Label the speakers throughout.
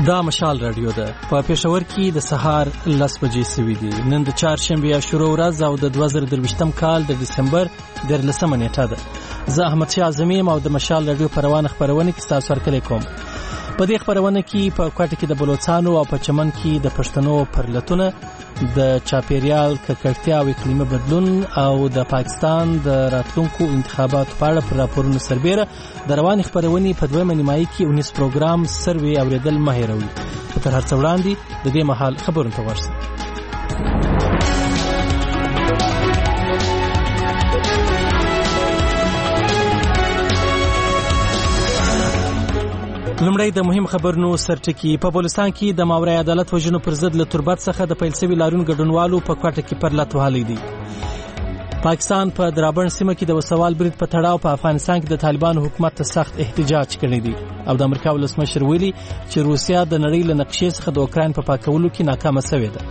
Speaker 1: دا مشال رادیو ده په پېښور کې د سهار 10 بجې سوي دي. نن د چهارشنبه شروع ورځ او د 2023م کال د ډسمبر 13 نیټه ده. زه احمد شاه اعظمي او د مشال رادیو په روانه خبرونه کې تاسو سره کوم. په دې خبرونه کې په کوټه کې د بلوچستان او په چمن کې د پښتنو پرلتونه د چاپیریال ککړتیا او اقلیمي بدلون او د پاکستان د راتلونکو انتخاباتو په اړه پر راپورونو سربېره د رواني خبرونې په دویمه نیمایي کې 19 پروګرام سروي اوریدل مه هېروئ. تر هر څه وړاندې د دې مهال خبرونه ته ورسئ. لومړی د مهم خبرونو سرټکی. په بلوچستان کې د ماورای عدالت وژنو پر ضد له تربت څخه د پیل شوي لاریون ګډونوالو په کوټه کې پرلت وهلی دي. پاکستان په درابڼ سیمه کې د وسوال برید په تړاو په افغانستان کې د طالبانو حکومت ته سخت احتجاج کړی دی او د امریکا ولسمشر ویلي چې روسیا د نړۍ له نقشې څخه د اوکراین په پاکولو کې ناکامه شوې ده.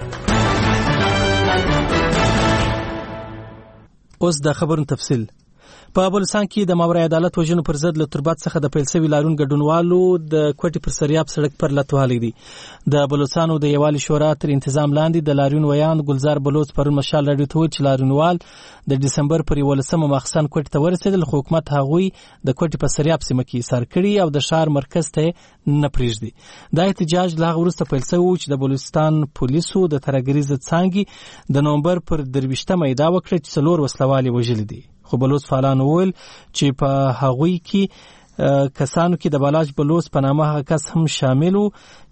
Speaker 1: اوس د خبرونو تفصیل. په بلوچستان کې د ماورای عدالت وژنو پر ضد له تربت څخه د پیل شوي لاریون ګډونوالو د کوټې پر سریاب سړک پر لټ وهلی دي. د بلوچستان د یووالي شورا تر انتظام لاندې د لاریون ویان ګلزار بلوچ پرون مشال رادیو ته ویل چې لاریونوال د ډسمبر پر 11 ماخستن کوټې ته ورسېدل، خو حکومت هغوی د کوټې په سریاب سیمه کې ایثار کړي او د ښار مرکز ته نه پرېږدي. دا احتجاج له هغه وروسته پیل شوی چې د بلوچستان پولیسو د ترهګریز څانګې د نومبر پر 23 ادعا وکړه چې 4 وسلوال وژلي دي. خو بلوچ فعالان وویل چې په هغوی کې کسانو کې د بالاج بلوچ په نامه هغه کس هم شامل و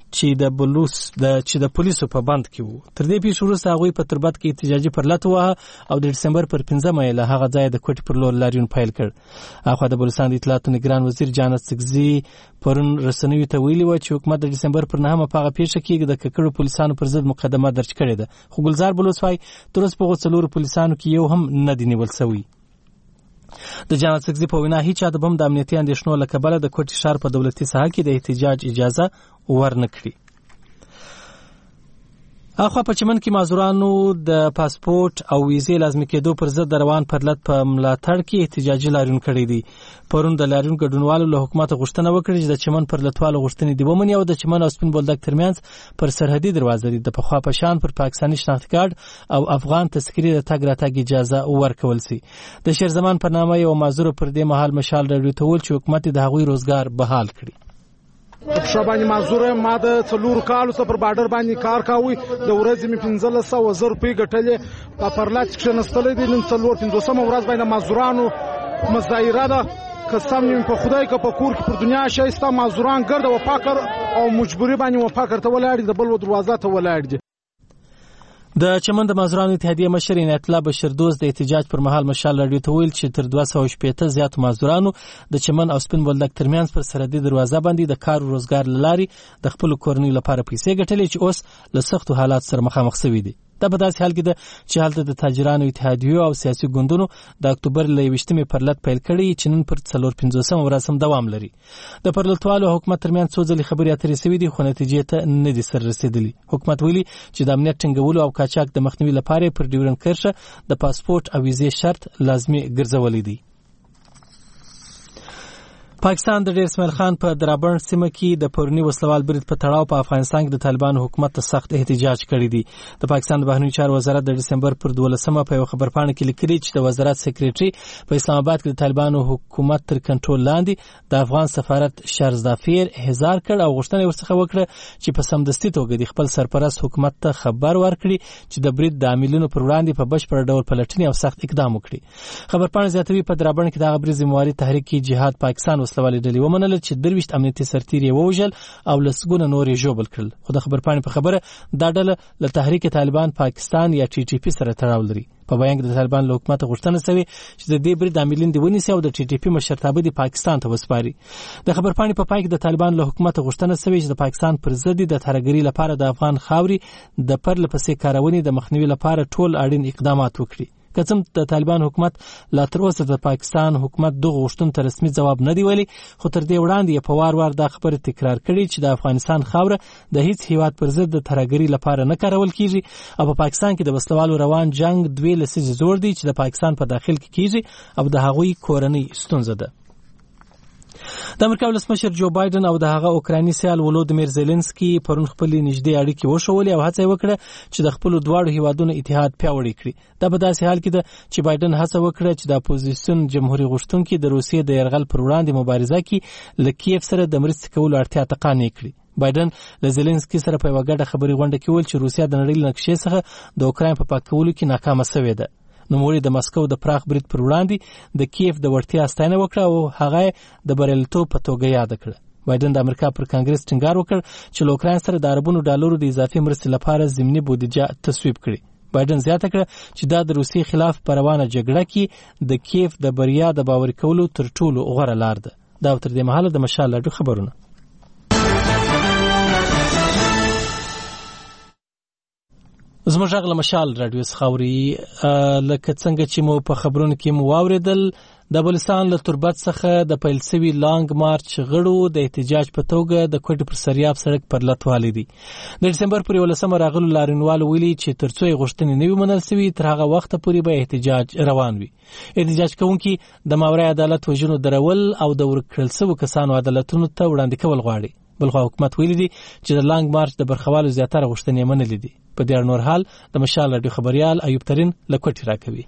Speaker 1: چې د پولیسو په بند کې وو. تر دې پیښې وروسته هغوی په تربت کې احتجاجي پرلت وواهه او د ډسمبر پر 15 له هغه ځایه د کوټې پر لور لاریون پیل کړ. اخوا د بلوچستان د اطلاعاتو نگران وزیر جانت سکزي پرون رسنیو ته ویلي و چې حکومت د ډسمبر پر 9 په هغه پیښه کې د ککړو پولیسانو پر ضد مقدمه درج کړې ده. خو ګلزار بلوچ وايي تر اوسه په 4 پولیسانو کې یو هم نه دی نیول شوی. د جنرال سکزي په وینا هیڅ چا د بم د امنیتي اندېښنو له کبله د کوټې ښار په دولتي ساحه کې د احتجاج اجازه ورنه کړي. اخوا په چمن کې معذورانو د پاسپورت او ویزې لازمي کېدو پر ضد د روان پرلت په ملاتړ کې احتجاجي لاریون کړی دی. پرون د لاریون ګډونوالو له حکومت غوښتنه وکړه چې د چمن پرلتوالو غوښتنې دی ومني او د چمن او سپین بولدک ترمنځ پر سرحدي دروازه دي د پخوا په شان پر پاکستاني شناخت کارت او افغان تذکرې د تګ راتګ اجازه ورکول سي. د شیرزمان په نامه یو معذور پر دې مهال مشال رادیو ته ویل چې حکومت د هغوی روزګار بحال کړي.
Speaker 2: په باندې معذوره ما د 4 کالو څخه پر بارډر باندې کار کاوه، د ورځې می 1500 روپۍ ګټلې په پرلات کې نستلې دي. نن 450 ورځ باندې معذورانو مظاهره ده قسم نیم په خدای که په کور کې پر دنیا شایسته معذوران ګرد و پاکر او مجبوری باندې و پاکر ته ولاړ دي، د بل و دروازه ته ولاړ دي.
Speaker 1: د چمن د معذورانو اتحادیه مشر عنایت الله بشردوست د احتجاج پر مهال مشال رادیو ته ویل چې تر 260 زیات معذورانو د چمن او سپین بولدک ترمنځ پر سرحدي دروازه باندې د کار او روزګار لاري د خپل کورنۍ لپاره پیسې ګټلې چې اوس له سختو حالات سره مخامخ شوي دي. دا په داسې حال کې ده چې هلته د تاجرانو اتحادیو او سیاسي ګوندونو د اکتوبر له 21 پرلت پیل کړی چې نن پر 450 ورځ هم دوام لري. د پرلتوالو حکومت ترمنځ څو ځلې خبرې اترې شوې دي خو نتیجې ته نه دي سر رسېدلي. حکومت ویلي چې د امنیت ټینګولو او قاچاق د مخنیوي لپاره پر ډیورنډ کرښه د پاسپورت او ویزې شرط لازمي ګرځولی دی. پاکستان د ډیر اسماعیل خان په درابڼ سیمه کې د پرونی وسلوال برید په تړاو په افغانستان کې د طالبانو حکومت ته سخت احتجاج کړی دی. د پاکستان د بهرنیو چارو وزارت د ډسمبر پر 12 په یو خبرپاڼه کې لیکلي چې د وزارت سکریټري په اسلام آباد کې د طالبانو حکومت تر کنټرول لاندې د افغان سفارت شارزدافیر احضار کړ او غوښتنه ورڅخه وکړه چې په سمدستي توګه د خپل سرپرست حکومت ته خبر ورکړي چې د برید د عاملینو پر وړاندې په بشپړ ډول پلټنې او سخت اقدام وکړي. خبرپاڼه زیاتوي په درابڼ کې د غبري زمواري تحریک جهاد پاکستان وسلوالې ډلې ومنل چې 23 امنیتي سرتیري ووژل او لسګونه نورې ژوبل کړل. خو د خبرپاڼې په خبره دا ډله له تحریک طالبان پاکستان یا ټي ټي پی سره تړاو لري. په بیان کې د طالبان له حکومت غوښتنه شوې چې د دې برید عاملین دی ونیسي او د ټي ټي پی مشرتابه دی پاکستان ته وسپاري. د خبرپاڼې په پای کې د طالبان له حکومت غوښتنه شوې چې د پاکستان پر ضد د ترهګرۍ لپاره د افغان خاورې د پرله پسې کارونې د مخنیوي لپاره ټول اړین اقدامات وکړي. که څومره د طالبان حکومت لا تر اوسه د پاکستان حکومت دغه غوښتنو ته رسمي ځواب نه دی ویلی، خو تر دې وړاندې په وار دا خبره تکرار کړې چې د افغانستان خاوره د هیڅ هیواد پر ضد د ترهګرۍ لپاره نه کارول کیږي او په پاکستان کې د وسلوالو روان جنگ 2 لسیزې زوړ دی چې د پاکستان په داخل کې کیږي او د هغوی کورنۍ ستونزه ده. د امریکا ولسمشر جو بایدن او د هغه اوکرایني سیال ولودیمیر زيلنسکي پرون خپل نږدې اړیکې وښولې او هڅه وکړه چې د خپل دواړو هیوادونو اتحاد پیاوړی کړي. دا په داسې حال کې ده چې بایدن هڅه وکړه چې د اپوزیسیون جمهوریت غوښتونکي د روسیې د یرغل پر وړاندې مبارزه کې له کیف سره د مرستې کولو اړتیا ته قانع کړي. بایدن له زيلنسکي سره په یوه ګډه خبري غونډه کې ویل چې روسیا د نړۍ له نقشې څخه د اوکراین په پاکولو کې ناکامه شوې ده. نوموړي د مسکو د پراخ برید پر وړاندې د کیف د وړتیا ستاینه وکړه او هغه د بریالیتوب په توګه یاد کړه. بایدن د امریکا پر کانګرس ټینګار وکړ چې له اوکراین سره د اربونو ډالرو د اضافي مرستې لپاره ضمني بودیجه تصویب کړي. بایدن زیاته کړه چې دا د روسیې خلاف په روانه جګړه کې د کیف د بریا د باور کولو تر ټولو غوره لار ده. دا تر دې مهاله د مشال راډیو خبرونه. زموږ غږ له مشال راډیو څخه اوري. لکه څنګه چې مو په خبرونو کې مو واوریدل، د بلوچستان له تربت څخه د پیل شوي لانګ مارچ غړو د احتجاج په توګه د کوټې پر سریاب سړک پر لټوالي دي. د دسمبر پر 11 راغلو لاریونوالو ویلي چې ترڅو غوښتنې نه وي منل شوي تر هغه وخت پورې به احتجاج روان وي. احتجاج کوونکي د ماورای عدالت وژنو درول او د ورکړل شوو کسانو عدالتونو ته وړاندې کول غواړي. بلخو حکومت ویلي دي چې د لانګ مارچ د برخوالو زیاتره غوښتنې منلې دي. په دې اړه نور حال د مشال راډیو خبريال ایوب ترين له کوټې راکوي.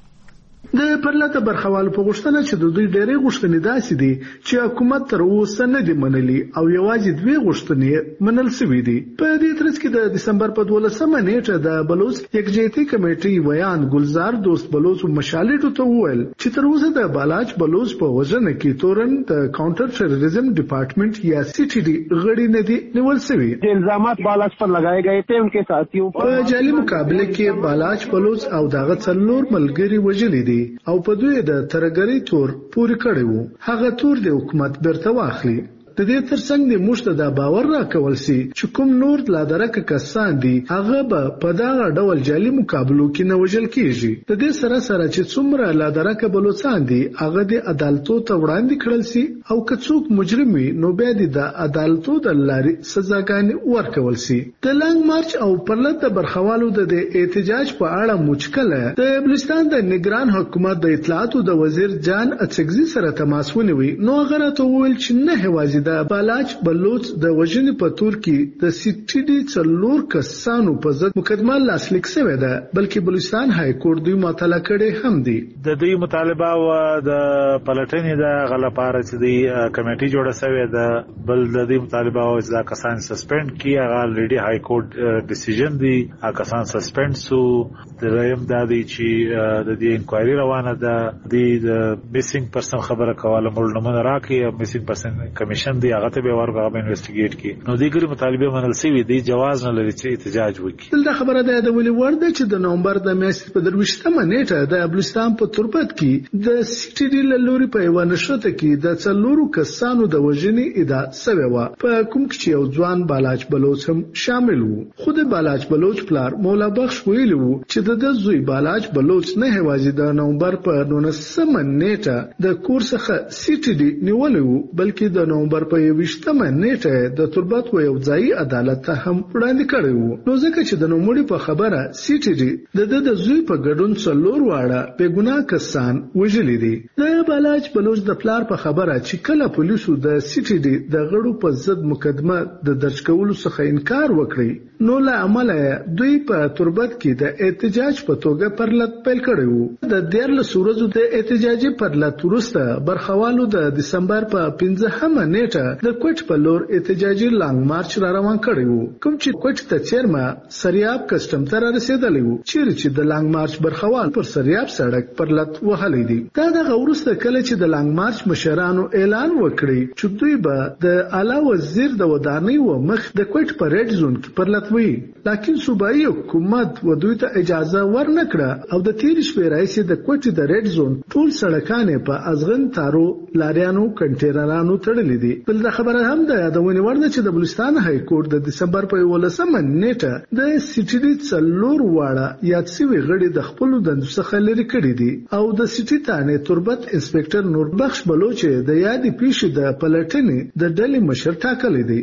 Speaker 3: د پرلته برخوالو په غوښتنه چې د دوی ډېرې غوښتنې داسې دي چې حکومت تر اوسه نه دي منلي او یوازې دوه غوښتنې منل شوې دي. په دې ترڅ کې د دسمبر په 12 نیټه د بلوچ یکجهتي کمیټې ویان ګلزار دوست بلوچ مشالټو ته وویل چې تر اوسه د بالاچ بلوچ په وژنه کې تورن د کاونټر ټیرریزم ډپارټمنټ یا CTD غړي نه دي نیول شوي.
Speaker 4: الزامات بالاچ پر لگائے گئے تھے ان کے ساتھیوں
Speaker 3: په جعلي مقابله کې بالاچ بلوچ او دغه څلور ملګري وژلي دي او په دوی د ترګری تور پوری کړی وو. هغه تور د حکومت برته واخلي. د دې ترڅنګ د مشته د باور راکول سي چې کوم نور لا درکه کسان دي هغه به په دا ډول جعلي مقابلو کې نه وژل کیږي. د دې سره سره چې څومره لا درکه بلوچستان دي هغه د عدالتو ته وړاندې کړل سي او که څوک مجرم وي نو بیا د عدالتو د لارې سزاګانې ورکول سي. د لانګ مارچ او پرلته برخوالو د احتجاج په اړه مشکله د بلوچستان د نگران حکومت د اطلاعاتو د وزیر جان اڅکزي سره تماس ونیوي. نو هغه راته وویل چې نه هوازي د بالاچ بلوچ د وژنې په تور کې د CTD څلور کسانو په ضد مقدمه لاسلیک شوې ده بلکې بلوچستان های کورټ دوی مطالعه کړي هم دي.
Speaker 5: د دې مطالبه او د پلټنې د غلپاره چې دی کمیټه جوړه شوې ده بل د دې مطالبه او ځکه کسان سسپند کی هغه لډي های کورټ ډیسیژن دی هغه کسان سسپند سو دریم د دې چې د دې انکوایري روانه ده د میسینګ پرسن خبره کوله مول نمونه راکې میسینګ پرسن کمیشن دی هغه ته به ورغه انویسټیګیټ کی نو دیګری مطالبه منل سوي دی جواز نه لري چې احتجاج وکړي.
Speaker 3: دا خبره ده د ولي ورده چې د نومبر د میاشتې په 23 نیټه د بلوچستان په تربت کې د CTD لوري په یو نشته کې د څلورو کسانو د وژنې ادعا شوې و په کوم کې یو ځوان بالاچ بلوچ هم شامل وو. خود بالاچ بلوچ پلار مولا بخش ویلو چې د زوی بالاچ بلوچ نه هوازي د نومبر په 19 نیټه د کورسخه CTD نیولو بلکې د نومبر په 20 نیټه د تربت و یو ځای عدالت ته هم وړاندې کړی وو. نو ځکه چې د نوموړي په خبره CTD د زوی په ګډون څلور واړه بے ګناه کسان وژلي دي. د بالاچ بلوچ د پلار په خبره چې کله پولیسو د CTD د غړو په ضد مقدمه د درج کولو څخه انکار وکړي نو له عمله دوی په تربت کې د احتجاج په توګه پرلط پیل کړی وو. د 14 ورځو د احتجاجي پرلط وروسته برخوالو د دسمبر په 15 نیټه د کوټ په لور احتجاجي لانګ مارچ را روان کړی وو. کوم چې کوټ ته چیرمه سریاب کسٹم ته رسیدلی وو چې د لانګ مارچ برخوال پر سریاب سړک پرلط وهلې دي. دا د وروسته کله چې د لانګ مارچ مشرانو اعلان وکړي چې دوی به د اعلی وزیر د ودانۍ و مخ د کوټ په ریډ زون کې پرلط وي لکه صوبایي حکومت و دوی ته اجازه ورنکړه او د تیر شپې راځي د کوټ د ریډ زون ټول سړکانه په ازغن تارو لاریانو کنټینرانو تړلې دي. بل دا خبره هم ده یادونه ورده چې د بلوچستان های کورټ د دسمبر په 11 نیټه د CTD څلور واړه یاد سوي غړي د خپل دندو څخه لري کړی دي او د سټي تانه تربت انسپکټر نوربخش بلوچ د یادې پیښې د پلټنې د ډلې مشر ټاکلی دی.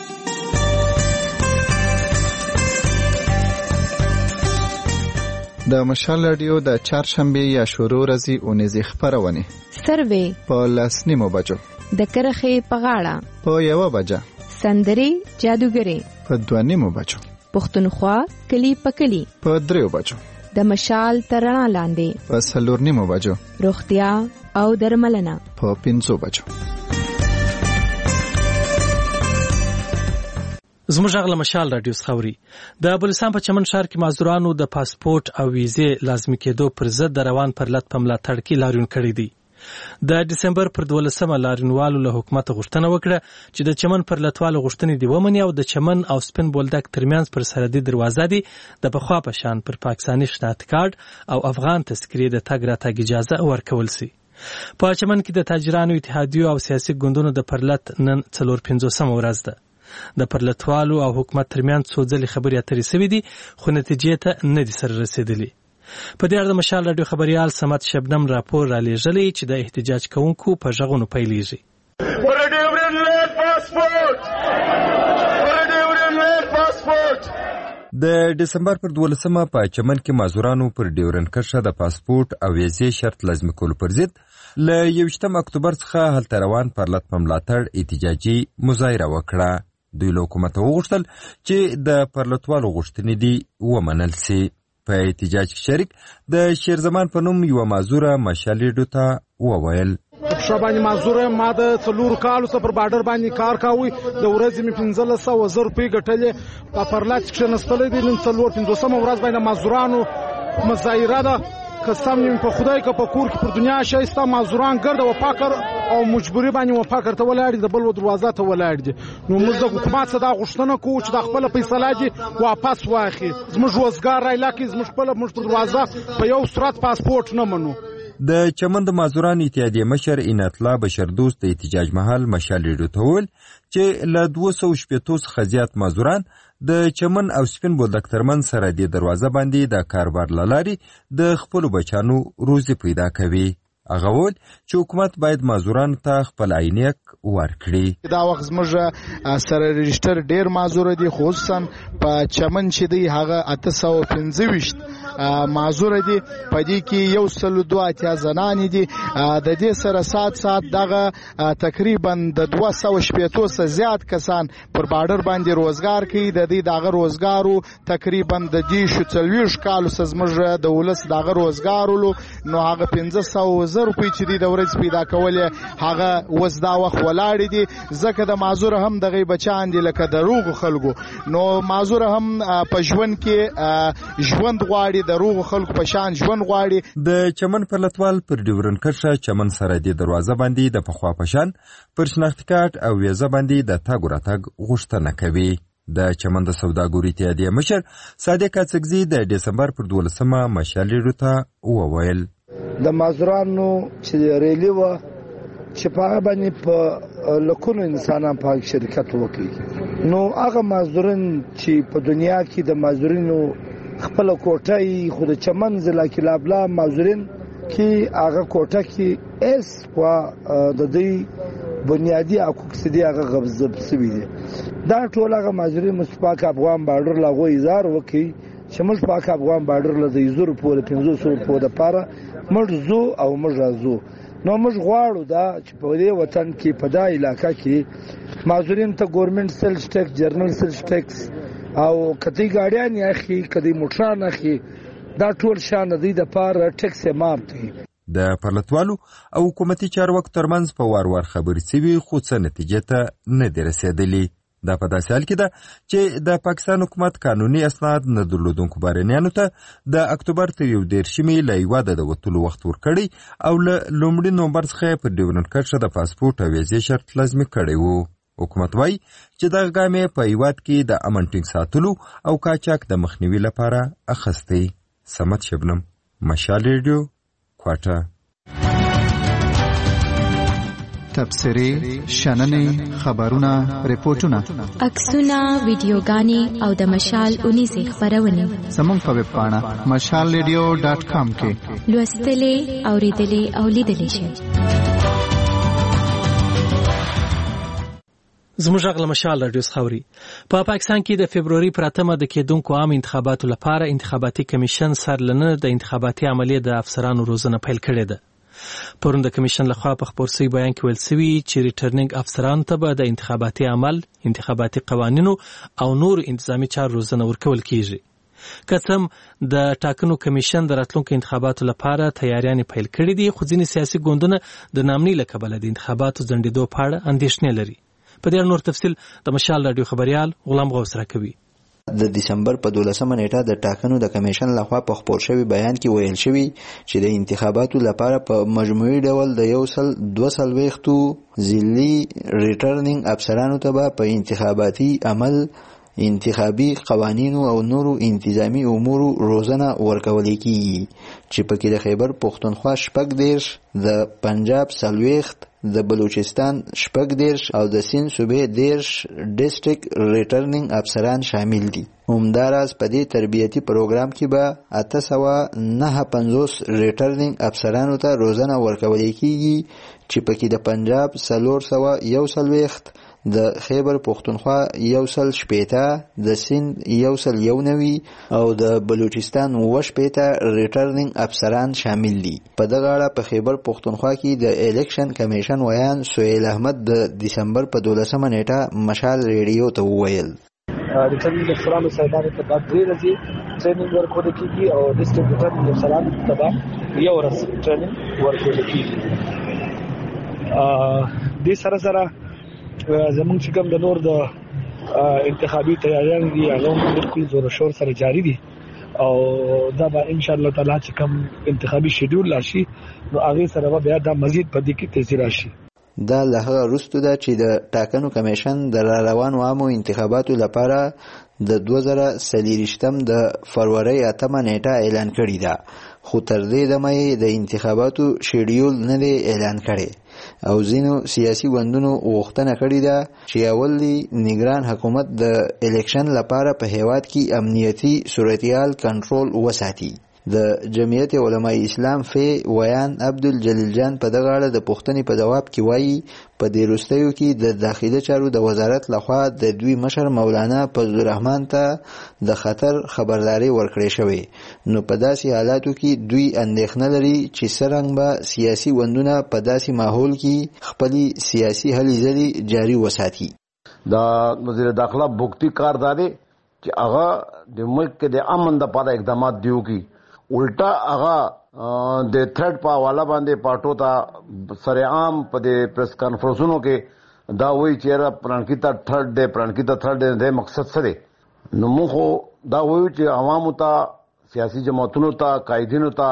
Speaker 6: د مشال رادیو د چهارشنبه یا شروع ورځې اونیزې خبرونه سروې په 10:30 بجو د کرخې په غاړه
Speaker 7: په 1 بجه،
Speaker 6: سندري جادوګري
Speaker 7: په 2:30 بجو،
Speaker 6: پښتونخوا کلی په کلی
Speaker 7: په 3 بجو،
Speaker 6: د مشال ترڼا لاندې
Speaker 7: په 4:30 بجو،
Speaker 6: روغتیا او درملنه
Speaker 7: په 5 بجو.
Speaker 1: زموږ غږ له مشال رادیو خوري. د بلوچستان په چمن ښار کې مزدورانو د پاسپورت او ویزې لازمي کېدو پر ضد د روان پرلط په ملاتړ کې لاریون کړی دی. د دسمبر پر 12 لاریونوالو له حکومت غوښتنه وکړه چې د چمن پرلطوالو غوښتنې دی ومني او د چمن او سپین بولدک ترمنځ پر سرحدي دروازه دی د پخوا په شان پر پاکستاني شناخت کارت او افغان تذکرې د تګ راتګ اجازه ورکول شي. په چمن کې د تاجرانو اتحادیو او سیاسي ګوندونو د پرلط نن 450 ورځ ده. د پرلطوالو او حکومت ترمنځ څو ځلې خبرې اترې شوې دي خو نتیجې ته نه دي سره رسېدلې. په دې اړه د مشال رادیو خبريال سمت شبنم راپور را لېږلی چې د احتجاج کوونکو په غږونو پیلېږي.
Speaker 8: د دسمبر پر 12 په چمن کې مازورانو پر ډیورن کرښه د پاسپورت او ویزې شرط لازمي کولو پر ضد له 21 اکتوبر څخه هلته روان پرلط په ملاتړ احتجاجي مظاهره وکړه. دوی له حکومت وغوښتل چې د پرلطوالو غوښتنې دي ومنل شي. په احتجاج کې شریک د شیرزمان په نوم یو مازوره مشال ریډیو ته وویل:
Speaker 2: شاباني مازوره ما د 4 کالو څخه پر بارډر باندې کار کاوه، د ورځې می 1500 روپۍ ګټلې. په پرلط کې نستلې دي نن 450 ورځ باندې مازورانو مظاهره ده. قسم نیم په خدای که په کور کې پر دنیا شایسته مازوران ګرد او پاکر او مجبوری باندې وپاکر ته ولاړ د بل و دروازه ته ولاړ دي. نو موږ د حکومت څخه دا غوښتنه کوو چې د خپل فیصله دي واپس واخلي. زموږ وزګار رایلا کې زموږ خپل موږ پر دروازه په یو صورت پاسپورت نه منو.
Speaker 8: د چمن د مازوران اتحادیه مشر انعطلا بشردوست د احتجاج محل مشال ریډیو ته وویل چې له 280 څخه زیات مازوران د چمن او سپین بولدک ترمنځ سرحدي دروازه باندې د کاروبار له لارې د خپلو بچانو روزي پیدا کوي. هغه وویل چې حکومت باید مازورانو ته خپل عینیک ورکړي.
Speaker 3: دا وخت زموږ سره رجسټر ډیر مازور دي، خصوصا په چمن چې دی هغه 825 مازور دي. په دې کې 102 زنانې دي. د دې سره سات دغه تقریبا د 280 زیات کسان پر بارډر باندې روزګار کوي. د دې دغه روزګارو تقریبا د دې 40 کالو زموږ د ولس دغه روزګارولو نو هغه 1500 روپۍ چې دی د ورځ پیدا کولې هغه وس دا وخت ولاړې دي. ځکه د مازور هم دغه بچان دي لکه د روغ خلکو. نو مازور هم په ژوند کې ژوند غواړي، د روغ خلکو په شان ژوند غواړي.
Speaker 8: د چمن پرلطوال پر ډیورن کرښه چمن سرحدي دروازه باندې د پخوا په شان پر شناختی کارت او ویزه باندې د تګ راتګ غوښتنه کوي. د چمن د سوداګرو اتحادیه مشر صادق اڅکزي د دسمبر پر 12 مشال ریډیو ته وویل:
Speaker 9: د مازورانو چې ریلی و چې په هغه باندې په لکونو انسانان په شرکت وکړي. نو هغه مازورین چې په دنیا کې د مازورینو خپل کوټه خو د چمن ضلع کې لابلا مازورین کې هغه کوټه کې اس وا د دې بنیادی حقوق سدي هغه غصب شوی دي. دا ټول هغه مازورین مصطفی افغان بارډر لاغو ایزار وکړي چې موږ په افغان بارډر له 200 په 500 په د پاره موږ زو او موږ رازو. نو موږ غواړو دا چې په دې وطن کې په دا علاقہ کې مازورین ته ګورنمنت سیلز ټیکس، جرنل سیلز ټیکس او کدی ګاډیان اخی کدی موټران اخی دا ټول شان دي د پاره ټیکس ماف دي.
Speaker 8: د پرلطوالو او حکومتي چارواکو ترمنځ په وار خبرې شوي خو څه نتیجې ته نه دي رسېدلې. دا په داسې حال کې ده چې د پاکستان حکومت قانوني اسناد نه درلودونکو بهرنیانو ته د اکتوبر تر 11 له هیواده د وتلو وخت ورکړی او له لومړي نومبر څخه پر ډیورن کرښه د پاسپورت او ویزې شرط لازمي کړی وو. حکومت وایي چې دغه ګام په هیواد کې د امن ټینګ ساتلو او قاچاق د مخنیوي لپاره اخیستی. سمت شبنم، مشال ریډیو، کوټه.
Speaker 7: تبصرې، شننې، خبرونه، ریپورتونه،
Speaker 6: عکسونه، ویډیوګانې او د مشال اونیزې خپرونې
Speaker 7: زموږ په ویب پاڼه mashalradio.com کې
Speaker 6: لوستلې، اوریدلې او لیدلې شئ.
Speaker 1: زموږ غږ له مشال رادیو خوري. په پاکستان کې د فبروري پر 8 د کېدونکو عام انتخاباتو لپاره انتخاباتي کمیشن سرلنه د انتخاباتي عملیې د افسرانو روزنه پیل کړې ده. پرون د کمیشن لخوا په خپور شوي بیان کې ویل شوي چې ریټرنینګ افسرانو ته به د انتخاباتي عمل، انتخاباتي قوانینو او نور انتظامی چارو روزنه ورکول کیږي. که څه د ټاکنو کمیشن د راتلونکو انتخاباتو لپاره تیاریانې پیل کړې دي، خو ځینې سیاسي ګوندونه د نامنۍ له کبله د انتخاباتو ځنډېدو په اړه اندېښنې لري. په دې اړه نور تفصیل د مشال راډیو خبريال غلام غوث راکوي.
Speaker 10: د دسمبر په 12مه نیټه د ټاکنو د کمیشن لخوا په خپور شوی بیان کې ویل شوی چې د انتخاباتو لپاره په مجموعي ډول د 142 ضلعي ریټرنینګ افسرانو ته په انتخاباتي عمل، انتخابي قوانینو او نورو انتظامی امورو روزنه ورکول کیږي چې پکې د خیبر پختونخوا 14، د پنجاب 40، د بلوچستان 14 او د سند صوبې 10 ډیسټریکټ ریټرنینګ افسران شامل دي. همداراز په دې تربیتي پروګرام کې به 859 ریټرنینګ افسرانو ته روزنه ورکول کیږي چې پکې د پنجاب 441، د خیبر پختونخوا 160، د سند 191 او د بلوچستان 80 ریټرنینګ افسران شامل دي. په دغه اړه په خیبر پختونخوا کې د الیکشن کمیشن ویان سهیل احمد د دسمبر په 12مه نیټه مشال ریډیو ته وویل
Speaker 11: ریټرنینګ افسرانو صاحبانو ته بعد 3 ورځې ټریننګ ورکول کیږي او ډیسټریکټ ریټرنینګ افسرانو ته بعد 1 ورځ ټریننګ ورکول کیږي. د سره زمونږ چې کوم د نور د انتخابي تیاریان دي هغه بالکل زور شور سره جاری دي او دا به ان شاء الله تعالی چې کوم انتخابي شیډول راشي نو هغه سره بیا دا مزید په دې کې تیزی راشي.
Speaker 10: دا له هغه وروسته ده چې د ټاکنو کمیشن د روانو عامو انتخاباتو لپاره د 2023 د فروری 8 نیټه اعلان کړې ده، خو تر دې دمه د انتخاباتو شیډول نه دی اعلان کړی او ځینو سیاسي ګوندونو غوښتنه کړې ده چې اول نگران حکومت د الیکشن لپاره په هیواد کې امنیتي صورتحال کنټرول وساتي. د جمعیت علماء اسلام فی ویان عبدالجلیل جان په دغه اړه د پوښتنې په جواب کې وایي په دې وروستیو کې د داخلي چارو د وزارت لخوا د دوی مشر مولانا فضل الرحمن ته د خطر خبرداري ورکړې شوې، نو په داسې حالاتو کې دوی اندېښنه لري چې څرنګه به سیاسي ګوندونه په داسې ماحول کې خپلې سیاسي هلې ځلې جاري وساتي.
Speaker 12: دا وزیر داخله بوکتی کار دادی چې هغه د ملک کې د امن لپاره اقدامات دیو کی الټا هغه د تھرډ په حواله باندې پټو ته سرعام په د پریس کانفرنسونو کې دا وایي چې را پرانکیتا تھرډ ډے د مقصد سره نو موږ دا وایو چې عوامو ته، سیاسي جماعتونو ته، قائدینو ته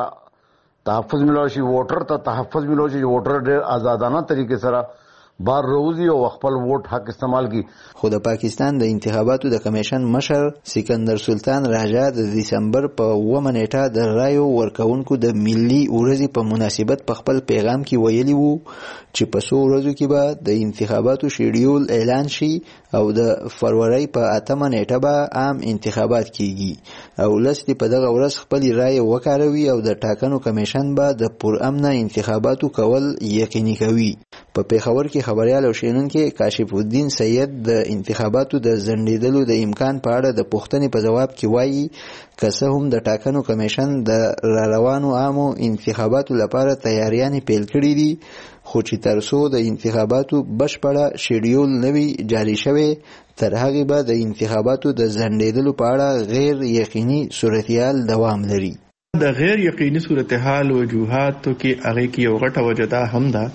Speaker 12: تحفظ ملو شي، ووټر ته تحفظ ملو شي، ووټر ډېر آزادانه طریقې سره بار روزي او خپل ووټ حق استعمال کی.
Speaker 10: خو د پاکستان د انتخاباتو د کمیشن مشر سکندر سلطان راجا د دسمبر په 9 نیټه د رایو ورکوونکو د ملي ورځې په مناسبت په خپل پیغام کې ویلي وو چې په 100 ورځو کې به د انتخاباتو شیډول اعلان شي او د فروری په 8 نیټه به عام انتخابات کیږي او لستی په دغه ورځ خپل رای وکاروي او د ټاکنو کمیشن به د پرامن انتخاباتو کول یقیني کوي. په پیښور کې خبريال او شینونکو کاشف الدین سید د انتخاباتو د ځنډېدلو د امکان په اړه د پوښتنې په جواب کې وایي که څه هم د ټاکنو کمیشن د روانو عامو انتخاباتو لپاره تیاریانې پیل کړې دي خو چې تر څو د انتخاباتو بشپړه شیډول نوي جاری شوی تر هغې به د انتخاباتو د ځنډېدلو په اړه غیر یقیني صورتحال دوام لري.
Speaker 13: د غیر یقیني صورتحال وجوهاتو کې هغه کې یو غټه وجه دا هم ده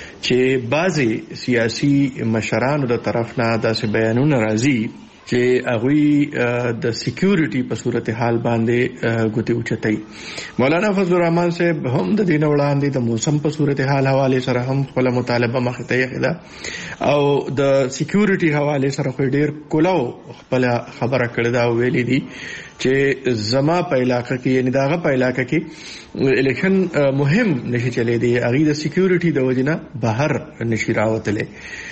Speaker 13: چې بعضی سیاسي مشرانو د طرف نه داسې بیانونه راځي چې هغوی د سکیورټي په صورتحال باندې ګوتې اوچتوي. مولانا فضل الرحمن صاحب هم د دې نه وړاندې د موسم په صورتحال حوالې سره هم خپله مطالبه مخې ته ایښې ده او د سکیورټي حوالې سره خو ډېر کلو خپله خبره کړې ده او ویلي دي چې زما په علاقه کې یعنی د هغه په علاقه کې الیکشن مهم نشي چلی دی، هغوی د سکیورټي د وجې نه بهر نشي راوتلی.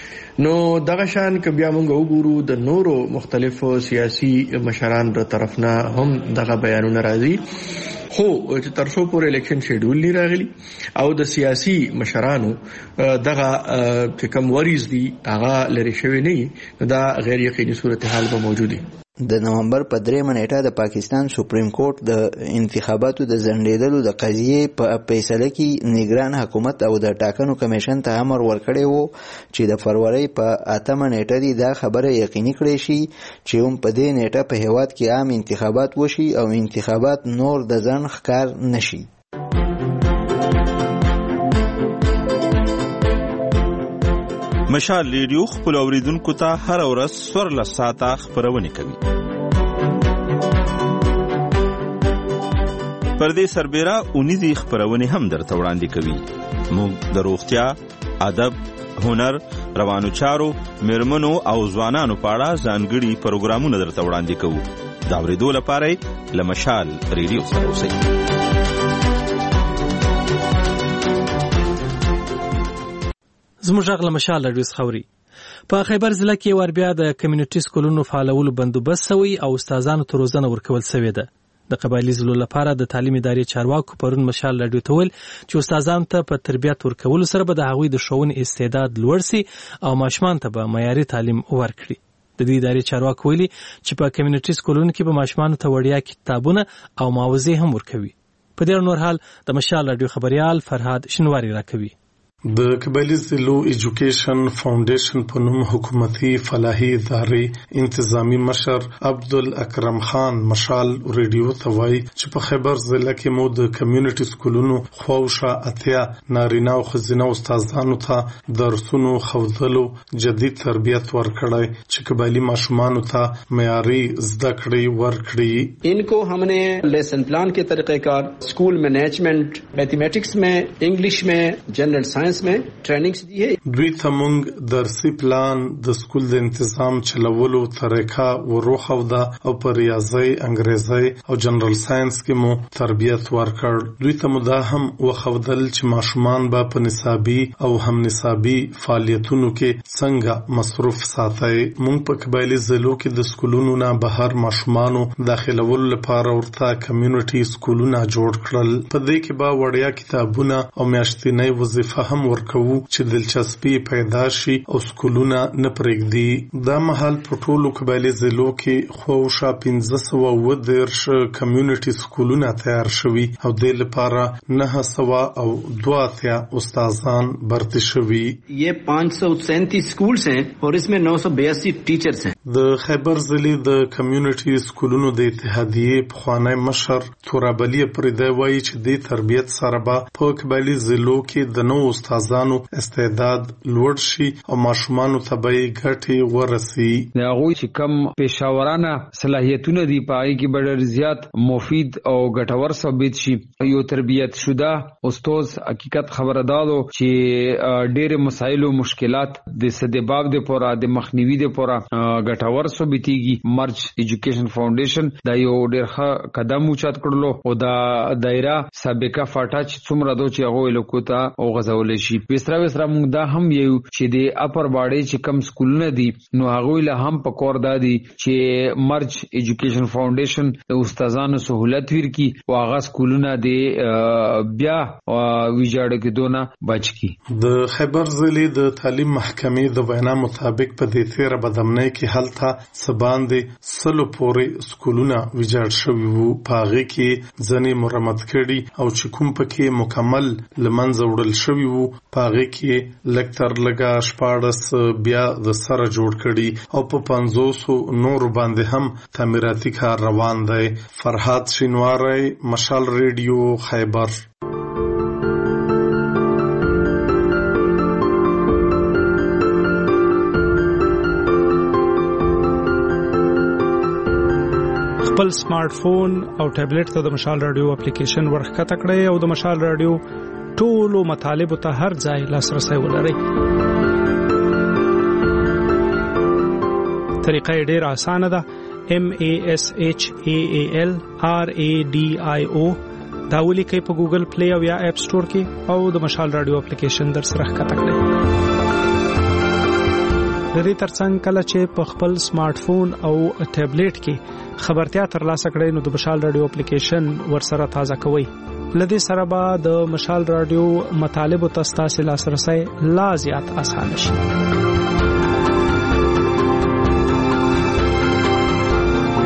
Speaker 13: نو دغه شان که بیا موږ وګورو د نورو مختلفو سیاسي مشرانو د طرف نه هم دغه بیانونه راځي خو چې تر څو پورې الیکشن شیډول نه راغلی او د سیاسي مشرانو دغه چې کوم وریز دي هغه لرې شوی نه دا غیر یقیني صورتحال به موجود دي.
Speaker 10: د نومبر په 3 نیټه د پاکستان سپریم کورټ د انتخاباتو د ځنډېدلو د قضیې په فیصله کې نگران حکومت او د ټاکنو کمیشن ته امر ورکړی وو چې د فروری په 8 نیټه دی دا خبره یقیني کړی شي چې هم په دې نیټه په هیواد کې عام انتخابات وشي او انتخابات نور د ځنډ ښکار نشي.
Speaker 14: مشال ریډیو خپل اوریدونکو ته هر ورځ 14 ساعته خبرونه کوي. پر دې سربېره اونیزي خبرونه هم درته وړاندې کوي. موږ د روغتیا، ادب، هنر، روانو چارو، میرمنو او ځوانانو په اړه ځانګړي پروګرامونه درته وړاندې کوو. دا اورېدو لپاره له مشال ریډیو سره اوسئ.
Speaker 1: زموږ غږ له مشال راډیو څخه اوري. په خیبر ضلع کې ور بیا د کمیونټي سکولونو فعالولو بندوبست شوی او استادانو ته روزنه ورکول شوې ده. د قبایلي ضلعو لپاره د تعلیم ادارې چارواکو پرون مشال راډیو ته ویل چې استادانو ته په تربیت ورکولو سره به د هغوی د ښوونې استعداد لوړ سي او ماشومان ته به معیاري تعلیم ورکړي. د دې ادارې چارواکو ویلي چې په کمیونټي سکولونو کې به ماشومانو ته وړیا کتابونه او معاوضې هم ورکوي. په دې نور حال د مشال راډیو خبريال فرهاد شنواری راکوي.
Speaker 15: د قبایلی ضلعو ایجوکیشن فاونډیشن په نوم حکومتي فلاحي ادارې انتظامی مشر عبدالاکرم خان مشال ریډیو ته وایي چې په خیبر ضلع کې مو د کمیونټي سکولونو خواوشا اتیا نارینه او ښځینه استادانو ته درسونو ښودلو جدي تربیت ورکړی چې قبایلی ماشومانو ته معیاري زده کړې ورکړي.
Speaker 16: इनको हमने lesson plan के तरीक़ेकार स्कूल मैनेजमेंट मैथमेटिक्स में इंग्लिश में जनरल साइंस में ट्रेनिंग्स दी है.
Speaker 15: دوی ته موږ درسي پلان د سکول د تنظیم چلولو طریقه وروښوده او په ریاضي، انګریزي او جنرال ساينس کې مو تربیت ورکړ. دوی ته مو دا هم وښودل چې ماشومان به په نصابي او هم نصابي فعالیتونو کې څنګه مصروف ساتي. موږ په قبایلی ضلعو کې د سکولونو نه بهر ماشومانو داخلولو لپاره ورته کمیونټي سکولونه جوړ کړل. په دې کې به وړیا کتابونه او میاشتنۍ وظیفه هم ورکوو چې دلچسپي پیدا شي او سکولونه نه پرېږدي. دا مهال په ټولو قبایلی ضلعو کې خواوشا 1510 کمیونټي سکولونه تیار شوي او د لپاره 902 استادان برتي شوي.
Speaker 16: یہ 537 سکولز ہیں اور اس میں 982 ٹیچرز ہیں.
Speaker 15: د خیبر ضلع د کمیونټي سکولونو د اتحادیې پخوانی مشر تورابلی پردی وایي چې د تربیت سره به په قبایلی ضلعو کې د نو استادانو استعداد لوړ شي او ماشومانو ته به ګټې ورسي.
Speaker 17: هغوی چې کم پیشاورانه صلاحیتونه دي پای کې ډېر زیات مفید او ګټور ثابت شي. یو تربیت شوده استاد حقیقت خبردارو چې ډېر مسایل او مشکلات د سدباب د پورا د مخنیوي د پورا ګټور ثابتيږي. مرج ایجوکیشن فاونډیشن دا یو ډېر ښه قدم اوچت کړلو او دا دایره سابقه فاټا چې څومره دو چې هغه لکوتا او غزول شي. وسره موږ دا هم یو چې د اپر باډي چې کم سکولونه دي نو هغه له هم په کور دادي چې مرج ایجوکیشن فاونډیشن د استادانو سہولت ورکي او هغه سکولونه د بیا ویجاړ کېدونه بچ کی.
Speaker 15: د خیبر ضلع د تعلیم محکمې د وینا مطابق په دې 13 بدمنۍ کې هلته سباندې سلو پورې سکولونه ویجاړ شوي وو. په هغه کې ځنې مرمت کړي او چې کوم پکې مکمل لمنځه وړل شوي وو په هغه کې لکتر لګا 14 بیا د سره جوړ کړي او په 500 نور باندې هم تعمیراتي کار روان دی. فرهاد شینواری، مشال ریډیو، خیبر.
Speaker 18: خپل سمارټ فون او ټابلیټ ته د مشال رادیو اپلیکیشن ورخکته کړئ او د مشال رادیو ټولو مطالبه ته هر ځای لاسرسي ولرئ. طریقه ډېر اسانه ده. MASHAAL RADIO دا ولیکئ په ګوګل پلی او یا اپ سٹور کې او د مشال رادیو اپلیکیشن در سره ښکته کړئ. د دې ترڅنګ کله چې په خپل سمارټ فون او ټابلیټ کې خبرتیا ترلاسه کړئ نو د مشال رادیو اپلیکیشن ورسره تازه کوئ. لدې سره به د مشال رادیو مطالب او تاسو لاسرسي لا زیات آسان شي.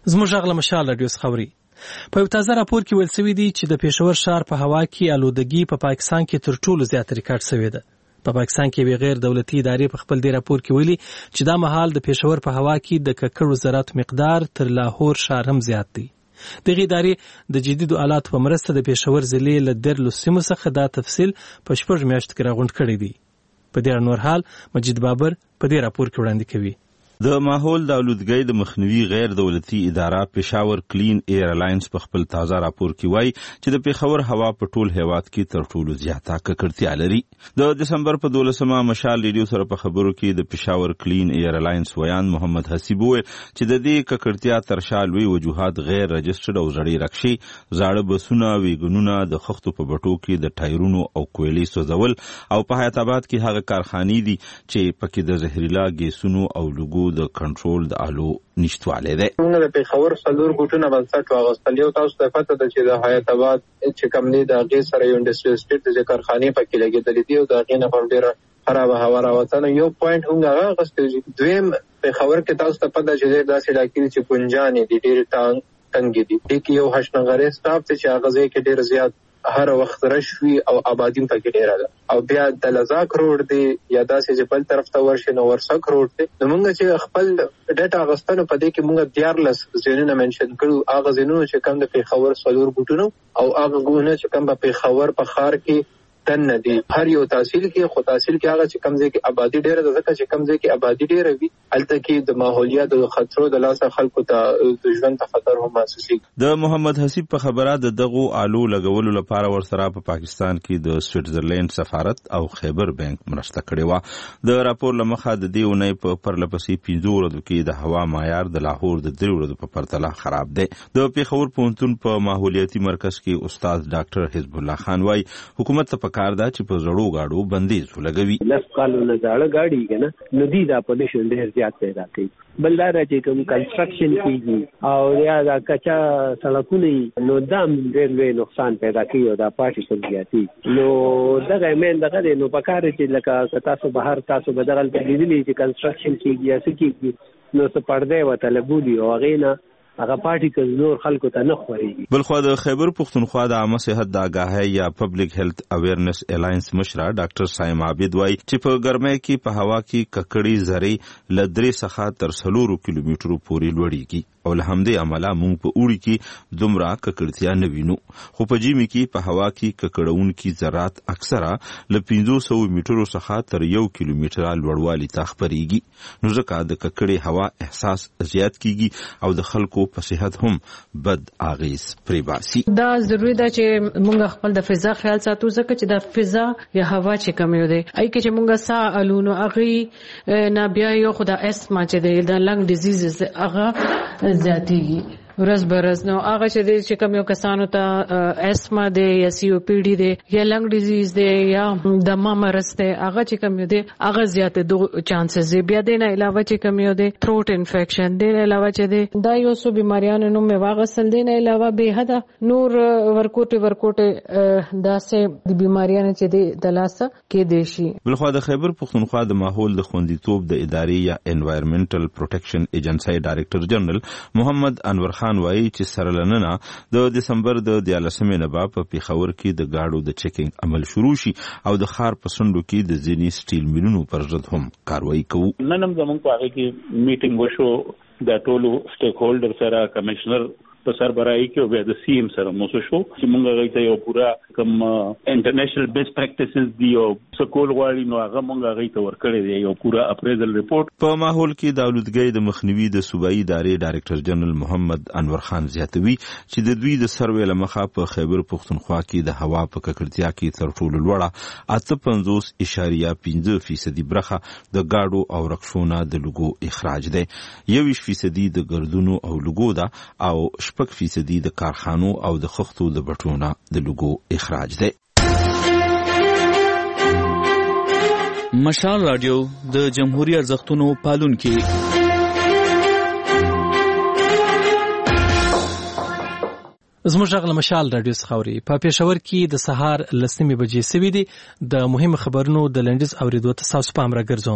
Speaker 1: زموږ غږ له مشال رادیو څخه اوري. په یو تازه راپور کې ویل شوي دي چې د پېښور ښار په هوا کې آلودګي په پاکستان کې تر ټولو زیاته ریکارډ شوې ده. په پاکستان کې بغیر دولتي ادارې په خپل دې راپور کې ویلي چې دا مهال د پېښور په هوا کې د ککړو ذراتو مقدار تر لاهور ښار هم زیات دی. دغه ادارې د جديدو آلاتو په مرسته د پېښور ضلع له 13 سیمو څخه دا تفصیل په 6 میاشتو کې راغونډ کړی دی. په دې نور حال مجید بابر په دې راپور کې وړاندې کوي.
Speaker 14: د ماحول د آلودګۍ د مخنیوي غیر دولتي اداره پېښور کلین ایر الاینس په خپل تازه راپور کې وایي چې د پېښور هوا په ټول هیواد کې تر ټولو زیاته ککړتیا لري. د دسمبر په 12مه مشال ریډیو سره په خبرو کې د پېښور کلین ایر الاینس ویان محمد حسیب وویل چې د دې ککړتیا تر شا لوی وجوهات غیر رجسټرډ او زړې رکشې، زاړه بسونه، ویګنونه، د خښتو په بټو کې د ټایرونو او کویلې سوځول او په حیات آباد کې هغه کارخانې دي چې پکې د زهرجن ګیسونو او لوګو د کنټرول د آلو نشټوالی دی.
Speaker 19: موږ د پېښور څلور ګوټونه بنسټ واغوستل. یو تاسو ته پته ده چې د حیات آباد چې کوم دی د هغې سره یو انډسټریل اسټیټ د کارخانې پکې لګېدلې دي او د هغې نه هم ډېره خرابه هوا راوتله. یو پوینټ هم هغه اخیستی چې دویم پېښور کې تاسو ته پته چې ډېر داسې علاقې دي چې ګونجانې دي، ډېرې تنګې دي. دې کې یو هشنغرۍ سټاف دی چې هغه ځای کې ډېر زیات هر وخت رش وي او آبادی پکې ډیره ده. او بیا د لزاک روډ دی یا داسې چې بل طرف ته ورشي نو ورسک روډ دی. نو موږ چې خپل ډیټا غوښتنه په دې کې موږ 14 ځینونه منشن کړو. هغه ځینونه چې کوم د پېښور څلور ګوټونو او هغه ګونه چې کوم په پېښور په ښار کې تن ندي. هر یو تحصیل کې خو تحصیل کې هغه چې کوم ځای کې آبادی ډیره ده، ځکه چې کوم ځای کې آبادی ډیره وي هلته کې د ماحولیاتو د خطرو د لاسه خلکو ته د ژوند ته خطر هم محسوسېږي.
Speaker 14: د محمد حسیب په خبره د دغو آلو لګولو لپاره ورسره په پاکستان کې د سویټزرلینډ سفارت او خیبر بانک مرسته کړې وه. د راپور له مخه د دې اونۍ په پرلپسې 15 ورځو کې د هوا معیار د لاهور د 3 ورځو په پرتله خراب دی. د پېښور پوهنتون په ماحولیاتي مرکز کې استاد ډاکټر حزب الله خان وايي حکومت ته پکار ده چې په زړو گاډو بندیز ولګوي.
Speaker 20: لس کالونه زاړه ګاډي کنه نو دي دا پولیشن ډېر زیات پیدا کوي. بل دا چې کوم کنسټرکشن کیږي او یا دا کچا سړکونه نو دا ډېر لوی نقصان پیدا کوي او دا پارټیکل زیاتی. نو دغه مین دغه نو پکاره چې لکه تاسو بهر تاسو بدل ته لیدلی چې کنسټرکشن کیږي یا څه کیږي نو څه پردې وته لګولي او غینا هغه پارټیکل نور خلکو ته نه خوريږي.
Speaker 14: بلخو د خیبر پختونخوا د عامه صحت د آگاهۍ یا پبلک هیلث اویرنس الاینس مشر ډاکټر سایم عابد وایي چې په ګرمۍ کې په هوا کې ککړې ذرې له 3 څخه تر 4 کیلومترو پورې لوړېږي او له همدې امله موږ په اوړي کې دومره ککړتیا نه وینو. خو په ژمي کې په هوا کې ککړونکي ذرات اکثره له 500 میټرو څخه تر 1 کیلومتر لوړوالي ته خپرېږي. نو ځکه د ککړې هوا احساس زیات کیږي او د خلکو په صحت هم بد اغیز پرې باسي.
Speaker 21: دا ضروری ده چې موږ خپل د فضا خیال ساتو، ځکه چې د فضا یا هوا چې کم یو دی ای کې چې موږ ساه الونو اغي نه بیا یو خدا اسما چې د لنګ ډیزیز هغه زیاتېږي ورځ برځ. نو هغه چې کوم یو کسانو ته اسما دی یا سی او پی ډی دی یا لنګ ډیزیز دی یا دمه مرض دی هغه چې کوم یو دی هغه زیاتې دو چانسز دی. بیا دې نه علاوه چې کوم یو دی تھروټ انفیکشن دی، علاوه چې دی دا یو څو بیماریانو نوم می واغسل دی، نه علاوه به حدا نور ورکوټه داسې د بیماریانو چې دی د لاسه کې دی شي.
Speaker 14: بلخو د خیبر پختونخوا د ماحول د خوندیتوب د ادارې یا انوایرنمنټل پروټیکشن ایجنسی ډایریکټر جنرال محمد انور خان وایي چې سره لننه د دسمبر د 14مې نه په پېښور کې د گاډو د چیکینګ عمل شروع شي او د ښار په سندو کې د ځینې سټیل میلونو پر ضد هم کاروایی کوو.
Speaker 22: نن هم زموږ په هغه کې میټینګ وشو د ټولو سټیک هولډر سره، کمشنر په سربراهي کې او بیا د سی ام سره موږ شو چې موږ هغه ته یو پورا کوم انټرنیشنل بیسټ پریکټیسز دی او سکول غواړي نو هغه موږ هغه ته ورکړی دی یو پورا اپریزل ریپورت.
Speaker 14: په ماحول کې د آلودګۍ د مخنیوي د صوبایي ادارې ډایریکټر جنرال محمد انور خان زیاتوي چې د دوی د سروې له مخه په خیبر پختونخوا کې د هوا په ککړتیا کې تر ټولو لوړه 58.5% برخه د گاډو او رکشونو د لوګو اخراج دی، 21% د ګردونو او لوګو ده او 6% د کارخانو او د خښتو د بټونو د لوګو اخراج دی.
Speaker 23: مشال رادیو د جمهوریت ارزښتونو پالونکي.
Speaker 1: زموږ غږ له مشال رادیو څخه اوري. په پېښور کې د سهار 10 بجې سوي دي. د مهم خبرونو د لنډیز اوریدو ته تاسو پام راګرځوم.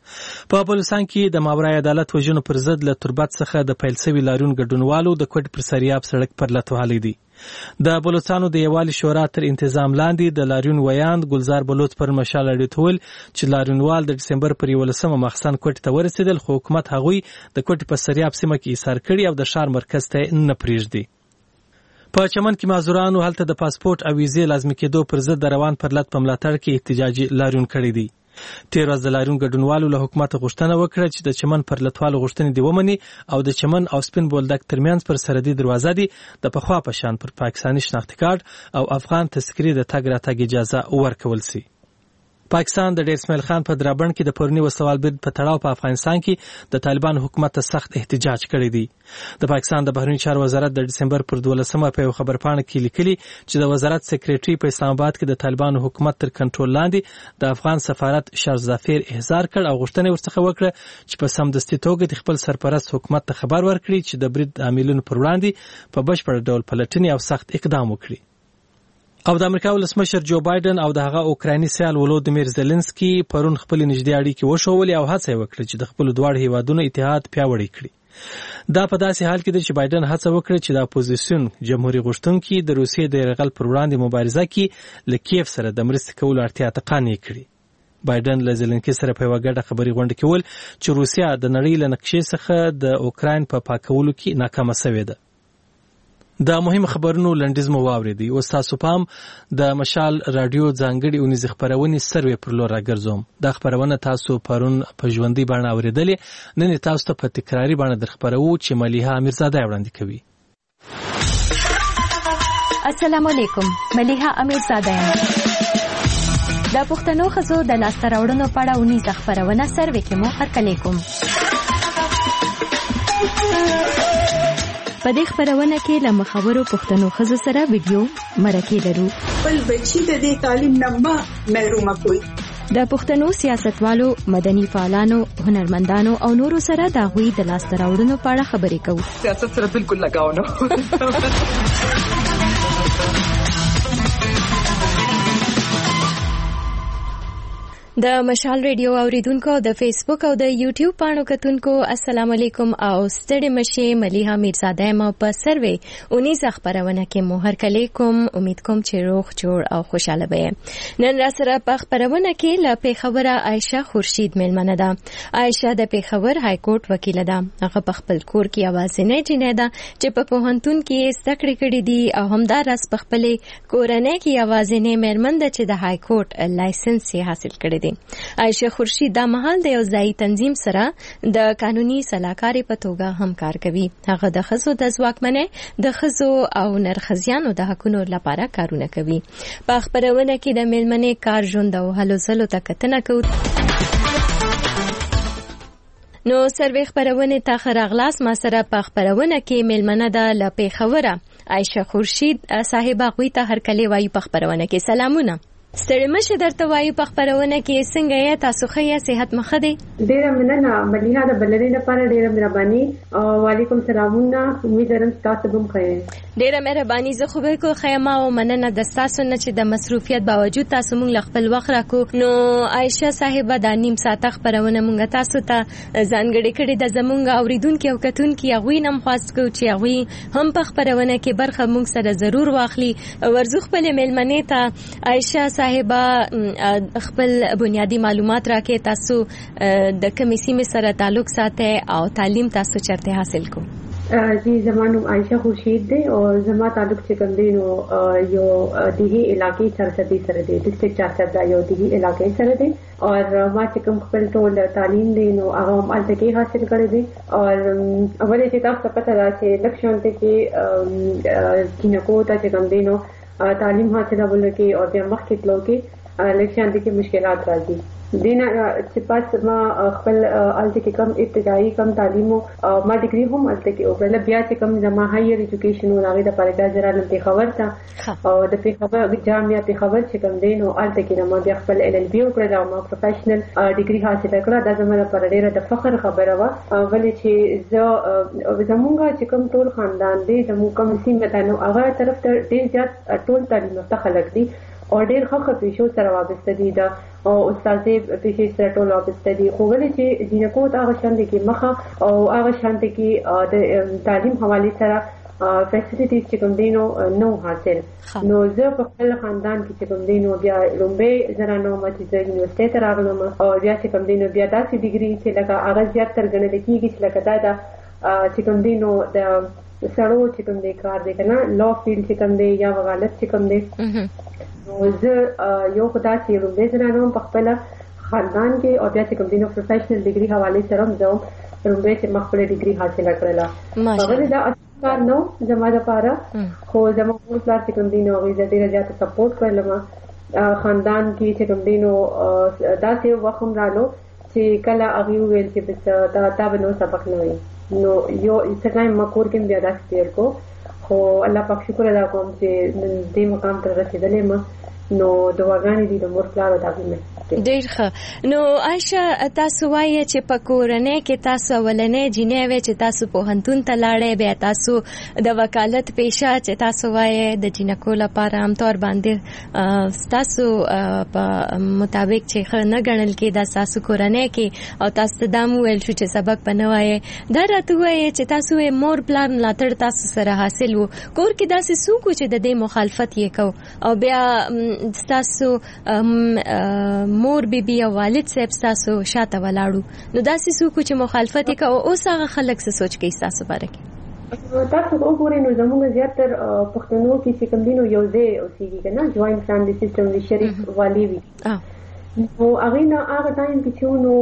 Speaker 1: په بلوچستان کې د ماورای عدالت وژنو پر ضد له تربت څخه د پیل شوي لاریون ګډونوالو د کوټ پر سریاب سړک پر لټ وهلی دي. د بلوچستانو د یووالي شورا تر انتظام لاندې د لاریون ویاند ګلزار بلوچ پر مشال راډیو ته ویل چې لاریونوال د ډسمبر پر 11 ماخستن کوټ ته ورسېدل، خو حکومت هغوی د کوټ په سریاب سیمه کې ایثار کړي او د ښار مرکز ته نه پرېږدي. په چمن کې معذورانو هلته د پاسپورت او ویزې لازمي کېدو پر ضد د روان پر لټ په ملاتړ کې احتجاجي لاریون کړی دی. تیر ورځ د لاریون ګډونوالو له حکومت غوښتنه وکړه چې د چمن پر لټوالو غوښتنې دې ومني او د چمن او سپین بولدک ترمنځ پر سرحدي دروازه دي د پخوا په شان پر پاکستاني شناختي کارت او افغان تذکرې د تګ راتګ اجازه ورکول شي. پاکستان د ډیر اسماعیل خان په درابڼ کې د پرونی وسوال برید په تړاو په افغانستان کې د طالبان حکومت ته سخت احتجاج کړی دی. د پاکستان د بهرنیو چارو وزارت د ډسمبر پر 12 په یو خبرپاڼه کې لیکلي چې د وزارت سکریټري په اسلام آباد کې د طالبانو حکومت تر کنټرول لاندې د افغان سفارت شارزافیر احضار کړ او غوښتنه ورڅخه وکړه چې په سمدستي توګه د خپل سرپرست حکومت ته خبر ورکړي چې د برید عاملینو پر وړاندې په بشپړ ډول پلټنې او سخت اقدام وکړي. او د امریکا ولسمشر جو بایدن او د هغه اوکرایني سیال ولودیمیر زيلنسکي پرون خپل نږدې اړیکې وښولې او هڅه وکړه چې د خپل دواړو هیوادونو اتحاد پیاوړی کړي. دا په داسې حال کې ده چې بایدن هڅه وکړه چې د اپوزیسیون جمهوریت غوښتونکي د روسیې د یرغل پر وړاندې مبارزه کې له کیف سره د مرستې کولو اړتیا ته قانع کړي. بایدن له زيلنسکي سره په یوه ګډه خبري غونډه کې وویل چې روسیه د نړۍ له نقشې څخه د اوکراین په پاکولو کې ناکامه شوې ده. د مهم خبرونو لنډیز مو واورېدی. اوس تاسو پام د مشال رادیو ځانګړي اونیزې خپرونې سروې پر لور راګرځوم. دا خپرونه تاسو پرون په ژوندۍ بڼه اورېدلې، نن تاسو ته په تکراري بڼه در خپرو چې ملیحه امیرزاده وړاندې کوي.
Speaker 6: السلام علیکم، ملیحه امیرزاده یم. د پښتنو ښځو د لاسته راوړنو په اړه اونیزه خپرونه سروې کې مو هرکلی کوم. په دې خبرونه کې له مخورو پښتنو ښځو سره ویډیو مرکې لرو.
Speaker 2: بل بچی د دې تعلیم نه محرومه کوي.
Speaker 6: د پښتنو سیاستوالو، مدني فعالانو، هنرمندانو او نورو سره د هغوی د لاسته راوړنو په اړه خبرې کوو.
Speaker 2: سیاست سره بالکل لګاو نه.
Speaker 6: د مشال ریډیو اوریدونکو او د فیسبوک او د یوټیوب پاڼو کتونکو السلام علیکم او ستړي مشه. ملیحه امیرزاده یم په سروې اونیزه خبرونه کې مو هرکلی کوم. امید کوم چې روغ جوړ او خوشاله به. نن را سره په خبرونه کې له پیښوره عایشه خورشید میلمنه ده. عایشه د پیښور های کورټ وکیله ده. هغه په خپل کور کې یوازینۍ جینۍ ده چې په پوهنتون کې زده کړې کړې دي او همداراز په خپل کورنۍ کې یوازینۍ میرمن ده چې د های کورټ لایسنس یې حاصل کړی دی. عایشه خورشید د مهال د یو ځای تنظیم سره د قانوني سلاکاري په توګه هم کار کوي. هغه د ښځو د ځواکمنۍ، د ښځو او نرښځیانو د حقونو لپاره کارونه کوي. په خبرونه کې د میلمنې کار، ژوند او هلو ځلو ته کتنه کوو. نو سروې خبرونه ته ښه راغلاست. ما سره په خبرونه کې میلمنه ده له پیښوره عایشه خورشید صاحب. هغوی ته هرکلی وایو په خبرونه کې. سلامونه. ستړي مشه درته وایو په خبرونه کې. څنګه یې تاسو؟ ښه یې؟ صحت مخه دی؟
Speaker 4: ډېره مننه ملیحه د بلنې لپاره، ډېره مهرباني. وعلیکم سلامونه. امید لرم تاسو به هم ښه یې.
Speaker 6: ډېره مهرباني. زه خو بالکل ښه یم او مننه د ستاسو نه چې د مصروفیت باوجود تاسو موږ له خپل وخت راکړو. نو عایشه صاحبه دا نیم ساعته خبرونه موږ تاسو ته ځانګړې کړې ده. زموږ اوریدونکي او کتونکي هغوی نه هم خواست کوو چې هغوی هم په خبرونه کې برخه موږ سره ضرور واخلي. ورځو خپلې میلمنې ته عایشه صاحبه خپل بنیادی معلومات راکې. تاسو د کومې سیمې سره تعلق ساتئ او تعلیم تاسو چیرته حاصل کو؟
Speaker 4: جی زما نوم عایشه خورشید دی او زما تعلق چې کوم دی نو یو دیهی علاقې سرحدي سره دی، ډسټرکټ چارسد دا یو دیهی علاقې سره دی. او ما چې کوم خپل ټول تعلیم دی نو هغه هم هلته کې حاصل کړی دی. او ولې چې تاسو ته پته ده چې لکشانته کې کینکو ته چې کوم دی نو تعلیم حاصلولو کې او بیا مخکې تلو کې لکشانته کې مشکلات راځي. دینا چې پاس ما خپل الته کې کم ابتدایي کم تعلیم او ما ډیګري هم الته کې او بیا چې کم زما هایر ایجوکیشن ولغې د پاره د زرا لته خبر تا او د پیښور جامعه پیښور چې کم دین او الته کې ما بیا خپل ال ال بي وکړه او ما پروفیشنل ډیګري حاصل کړه. دا زما لپاره ډیره د فخر خبره و. ولې چې زمونږ چې کم ټول خاندان دی زموږ کم سیمه ته نو هغه طرف ته ډیر زیات ټول تعلیم ته خلک دي او ډیر ښه پیښو سره وابسته دي. دا او استادې پیښې سره ټول واپسته دي خو ولې چې جنکو ته هغه شان دي کې مخه او هغه شان دي کې د تعلیم حواله سره فیسیلیټیز چې کوم دینو نو حاصل نو زه په خپل خاندان کې چې کوم دینو بیا لومبه زرانو مچې د یونیورسيټي ته راغلم او بیا چې کوم دینو بیا داسې ډیګري چې لکه هغه زیات تر ګڼل کېږي چې لکه دا چې کوم دینو د سړو چې کوم دی کار دی کنه لا فیلډ چې کوم دی یا وغالت چې کوم دی نو زه یو خدای چې لومبه زرانو په خپل خاندان کې او بیا چې کوم دینو پروفیشنل ډیګري حواله سره زه لومبه چې مخکې ډیګري حاصل کړله ماشاءالله کار نو زما لپاره خو زما ټول پلار چې کوم دینو غوښتل ډیره زیاته سپورټ کړل ما خاندان کې چې کوم دینو داسې وخت رالو چې کله هغه ویل چې بس تا به نو سبق نه وي نو یو څنګه مکور کې بیا داسې تیر کو خو الله پاک شکر ادا کوم چې دې مقام ته رسیدلې ما نو دواګانې دي د مور پلار او دغه
Speaker 6: ډېر ښه نو عائشه تاسو وایي چې په کورنۍ کې تاسو ولنې جنې وې چې تاسو په هنتون ته لاړې بیا تاسو د وکالت پیشه چې تاسو وایي د جنکو لپاره هم تور باندې تاسو په مطابق چې نه ګڼل کې د تاسو کورنۍ کې او تاسو دامو ویل شو چې سبق پنوایي دا راته وایي چې تاسو مور پلان ملاتړ تاسو سره حاصل وو کور کې داسې څوک چې د دې مخالفت یې کو او بیا تاسو مور بیبي او والد صاحب تاسو شاته ولاړو نو داسې څوک چې مخالفت یې کوي اوس هغه خلک څه سوچ کوي تاسو باره کې
Speaker 4: تاسو وګورئ نو زموږ زیاتره پښتنو کې چې کوم دینو یو ځای اوسېږي کنه جوائنٹ فیملی سیستم وی شریف والی وی نو هغه نه هغه ټایم کې چې نو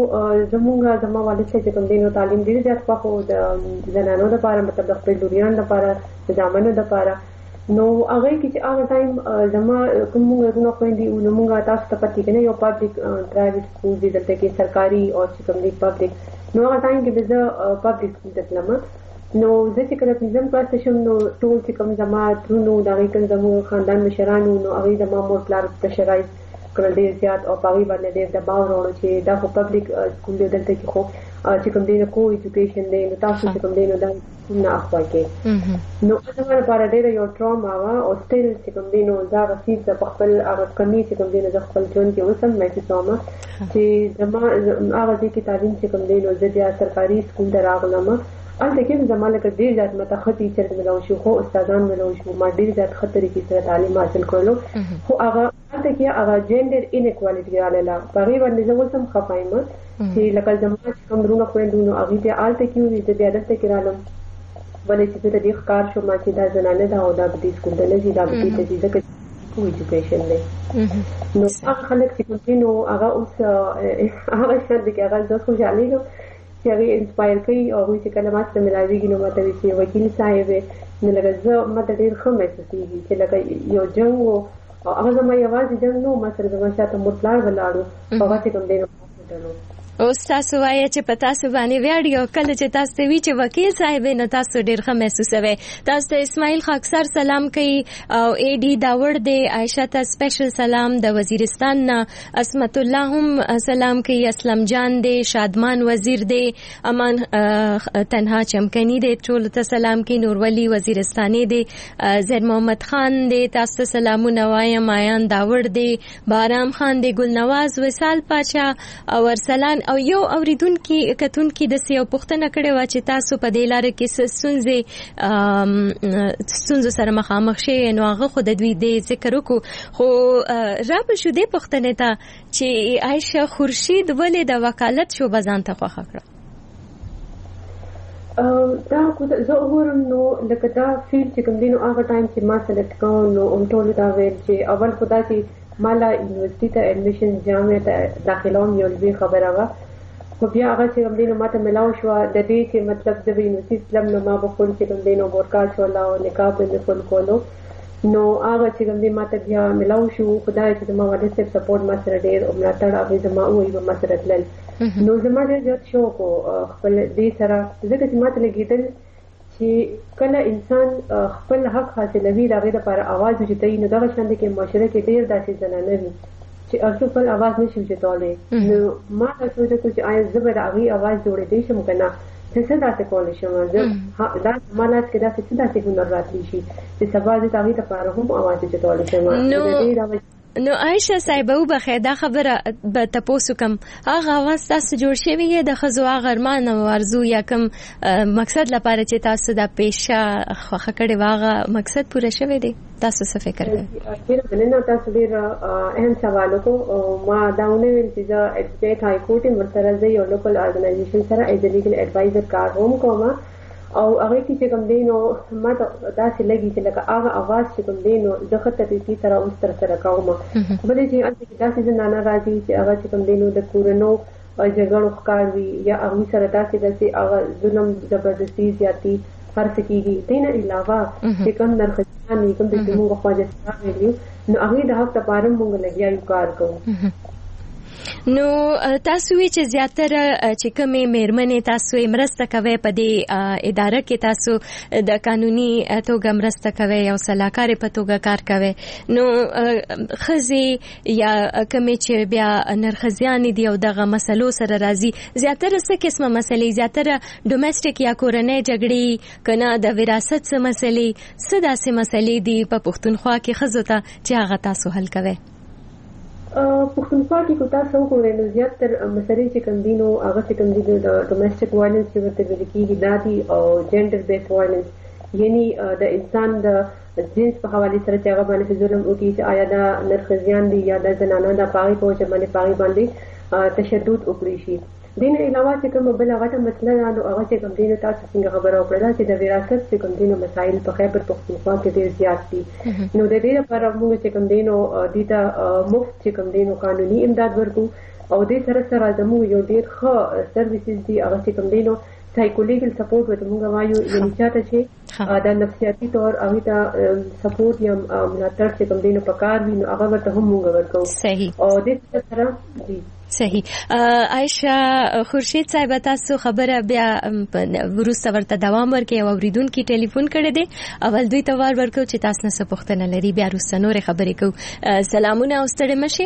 Speaker 4: زموږ والد چې کوم دینو تعلیم ډیر زیات پخو د زنانو لپاره مطلب د خپل لوريان لپاره د ځامنو لپاره نو هغه کې چې هغه ټایم زما کومه غوښنه کوي نو موږ تاسو ته پاتې کنه یو پابلیک پرایویټ سکول دي دلته کې سرکاري او چې کوم دي پابلیک نو هغه ټایم کې د پابلیک سکول دتلم نو زه چې کله پنځم کلاس شم نو ټول چې کوم زما ترونو دا کوم زموږ خاندان مشرانو نو هغه زما مور پلار ته شرایط کړل ډیر زیات او پاوی باندې ډیر دباو راوړل چې دا خو پبلک سکول دی دلته کې خو چې کوم دی کو ایجوکیشن دی نو تاسو چې کوم دی نو دا نه اخوا کې نو زما لپاره ډیر یو ټراما وا او سټیل چې کوم دی نو دا رسید د خپل هغه کمی چې کوم دی نو د خپل ژوند کې وسم مې څومره چې زما هغه کې تعلیم چې کوم دی نو د سرکاري سکول ته راغلم البته کې زماله کې ډیر زیات متخصص ټیچر ملو شو خو استادان ملو شو ما ډیر زیات خطرې کې سره تعلیم حاصل کړلو خو هغه البته کې هغه جندر انیکوالټي رااله هغه باندې زه وسم خفایم چې لکه زموږ کوم درونه خويندونو هغه ته البته کې وي د بیا دلته کې رالم ولې چې د دې ښکار شو ما چې دا زنانه دا او دا د سکول د لږی دا د دې د کو ایجوکیشن دی نو هغه خلک چې کوم نو هغه اوس هغه څنګه کې هغه د خوشالۍ چې هغه انسپایر کوي او چې کلمات ته ملاويږي نو ماته وی وکیل صاحب نه لګا زه ماته ډیر ښه محسوسېږي چې لکه یو جنگ او هغه زما یوازې جنگ نو ما سره زما شاته مطلق ولاړو هغه چې کوم دی نو
Speaker 6: اوس تاسو وایي چې په تاسو باندې ویډیو کله چې تاسو وی چې وکیل صاحب نه تاسو ډیر ښه محسوسوي تاسو ته اسماعیل خاکسر سلام کوي او اے ډي داوړ دی عائشہ ته سپیشل سلام د وزیرستان نه اسمت الله هم سلام کوي اسلم جان دی شادمان وزیر دی امان تنها چمکنی دی ټول ته سلام کوي نور ولی وزیرستاني دی زید محمد خان دی تاسو ته سلامونه وایم مایان داوړ دی بارام خان دی ګل نواز وصال پاچا او ورسلان او یو اوریدونکو کتونکو د سیو پښتنه کړي وا چې تاسو په دې لار کې ستونزې سره مخامخ شي نو هغه خو د دوی د ذکر وکړو خو را په شو دې پښتنه ته چې عائشہ خورشید ولې د وکالت شو بزان ته خوخه کړه
Speaker 4: دا زه وګورم نو لکه دا فیلډ چې کوم دینو هغه ټایم چې ما سلیکټ کوم نو ټول دا ویل چې اول خدا چې مالا یونیورسيټي ته اډمیشن جامعه ته داخلوم یو لوی خبره وا خو بیا هغه چې کوم دینو ماته ملاو شو د دې چې مطلب د یونیورسيټي اسلام نو ما په خپل چې کوم دینو ورکا چولا او نکاح په خپل کولو نو هغه چې کوم دې ماته بیا ملاو شو خدای چې ما والد سره سپورټ ما سره ډېر او ملاتړ هغه زما وایي ما سره تلل نو زما ډېر زیات شوق خپل دې سره ځکه چې ماته لګیدل چې کله انسان خپل حق حاصلوي دغه لپاره आवाज وجدي نو دغه شاند کې معاشره کې ډېر داسې زنانه وي چې خپل आवाज نشي وجدولې نو ما سوچ چې آیا زبر هغه आवाज جوړې دي چې مکنه څه داسې کولای شم دا مالات کې داسې هنر راتلی شي چې سبا دې هغه لپاره هم आवाज وجدولې شم
Speaker 6: نو عائشه صاحب وبخې دا خبره به تاسو کوم هغه اواز تاسو جوړ شوی د خزو هغه ارمان او ارزو یا کوم مقصد لپاره چې تاسو د پیشه خوخه کړي واغه مقصد پوره شوی دی تاسو څه فکر کوئ؟
Speaker 4: نه تاسو ډیر اهم سوال وکړو ما داونه ویل چې دا اسټیټ های کورټ مرسره دی یو لوکل ارګنایزیشن سره ایز لیګل ایڈوایزر کار هم کوم او هغه کې چې کوم دینو ما دا چې لګي چې لکه هغه आवाज چې کوم دینو زخه طریقې سره اوس تر سره کوم بلې چې انت دا چې نه راځي چې هغه چې کوم دینو د کورونو جګړو ښکاروي یا هغه سره دا چې هغه ظلم زبردستی زیاتی فرض کیږي دینه علاوه چې کوم نرخان کوم د موږ خواجه سره ویلو نو هغه د هغه لپاره موږ لګیا یو کار کوو.
Speaker 6: نو تاسو وی چې زیاتره چې کومې میرمنې تاسو مرسته کوي په دې اداره کې تاسو د قانوني توګه مرسته کوي او صلاحکار په توګه کار کوي نو خزي یا کومې چې بیا نرخزیان دي او دغه مسلو سره راځي زیاتره څه قسمه مسلې زیاتره ډومېسټک یا کورنۍ جګړې کنه د وراثت څه مسلې څه داسې مسلې دي په پښتونخوا کې خزو ته چې هغه تاسو حل کوي؟
Speaker 4: پښتونخوا کې کو تاسو وګورئ نو زیاتره مسلې چې کوم دي نو هغه چې کوم دي د ډومېسټک وایلنس چې ورته ویل کېږي دادي او جنډر بیس وایلنس یعنی د انسان د جنس په حواله سره چې هغه باندې ظلم وکړي چې آیا دا نرخزیان دي یا د زنانو د پاغي په وجه باندې پاغي باندې تشدد وکړي شي. دین علاوه چې کوم بل هغه مسله نو هغه چې کوم دین تاسو څنګه خبره وکړه چې د وراثت چې کوم دین مسایل په خیبر پختونخوا کې ډیر زیات دي نو د دې لپاره موږ چې کوم دین او د مفت چې کوم دین قانوني امداد ورکو او د سره سره زموږ یو ډیر ښه سرویسز دي هغه چې کوم دین سایکولیګل سپورټ ورته موږ وایو یعنی چاته چې د نفسیاتي تور هغه ته سپورټ یا ملاتړ چې کوم دین په کار وي نو هغه ورته هم موږ ورکو.
Speaker 6: صحیح.
Speaker 4: او د سره دي
Speaker 6: صحیح. عائشہ خورشید صاحب تاسو خبره بیا ورسته ورته دوام ورکړي او اوریدونکو ټلیفون کړی دی اول دوی ته وار ورکو چې تاسو نه څه پوښتنه لري بیا وروسته نورې خبرې کوو. سلامونه او ستړي مشي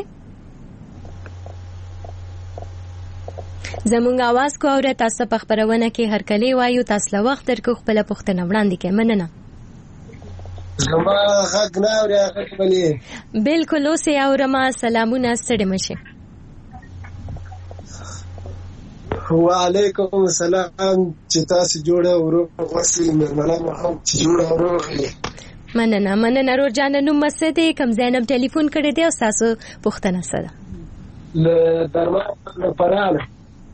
Speaker 6: زمونږ आवाज کو اوره تاسو په خبرونه کې هر کله وایو تاسو له وخت درکو خپل پوښتنه وړاندې کړئ. مننه.
Speaker 3: زما حق نه اوري حق بلی
Speaker 6: بالکل اوسه اورما سلامونه ستړي مشي.
Speaker 3: وعلیکم السلام چې تاسو جوړه ورو وسی مېرمنه هم چې جوړه ورو
Speaker 6: مننه رور جان نو مسته کم زینب ټلیفون کړی دی او تاسو پوښتنه سره
Speaker 3: له درمان پرانه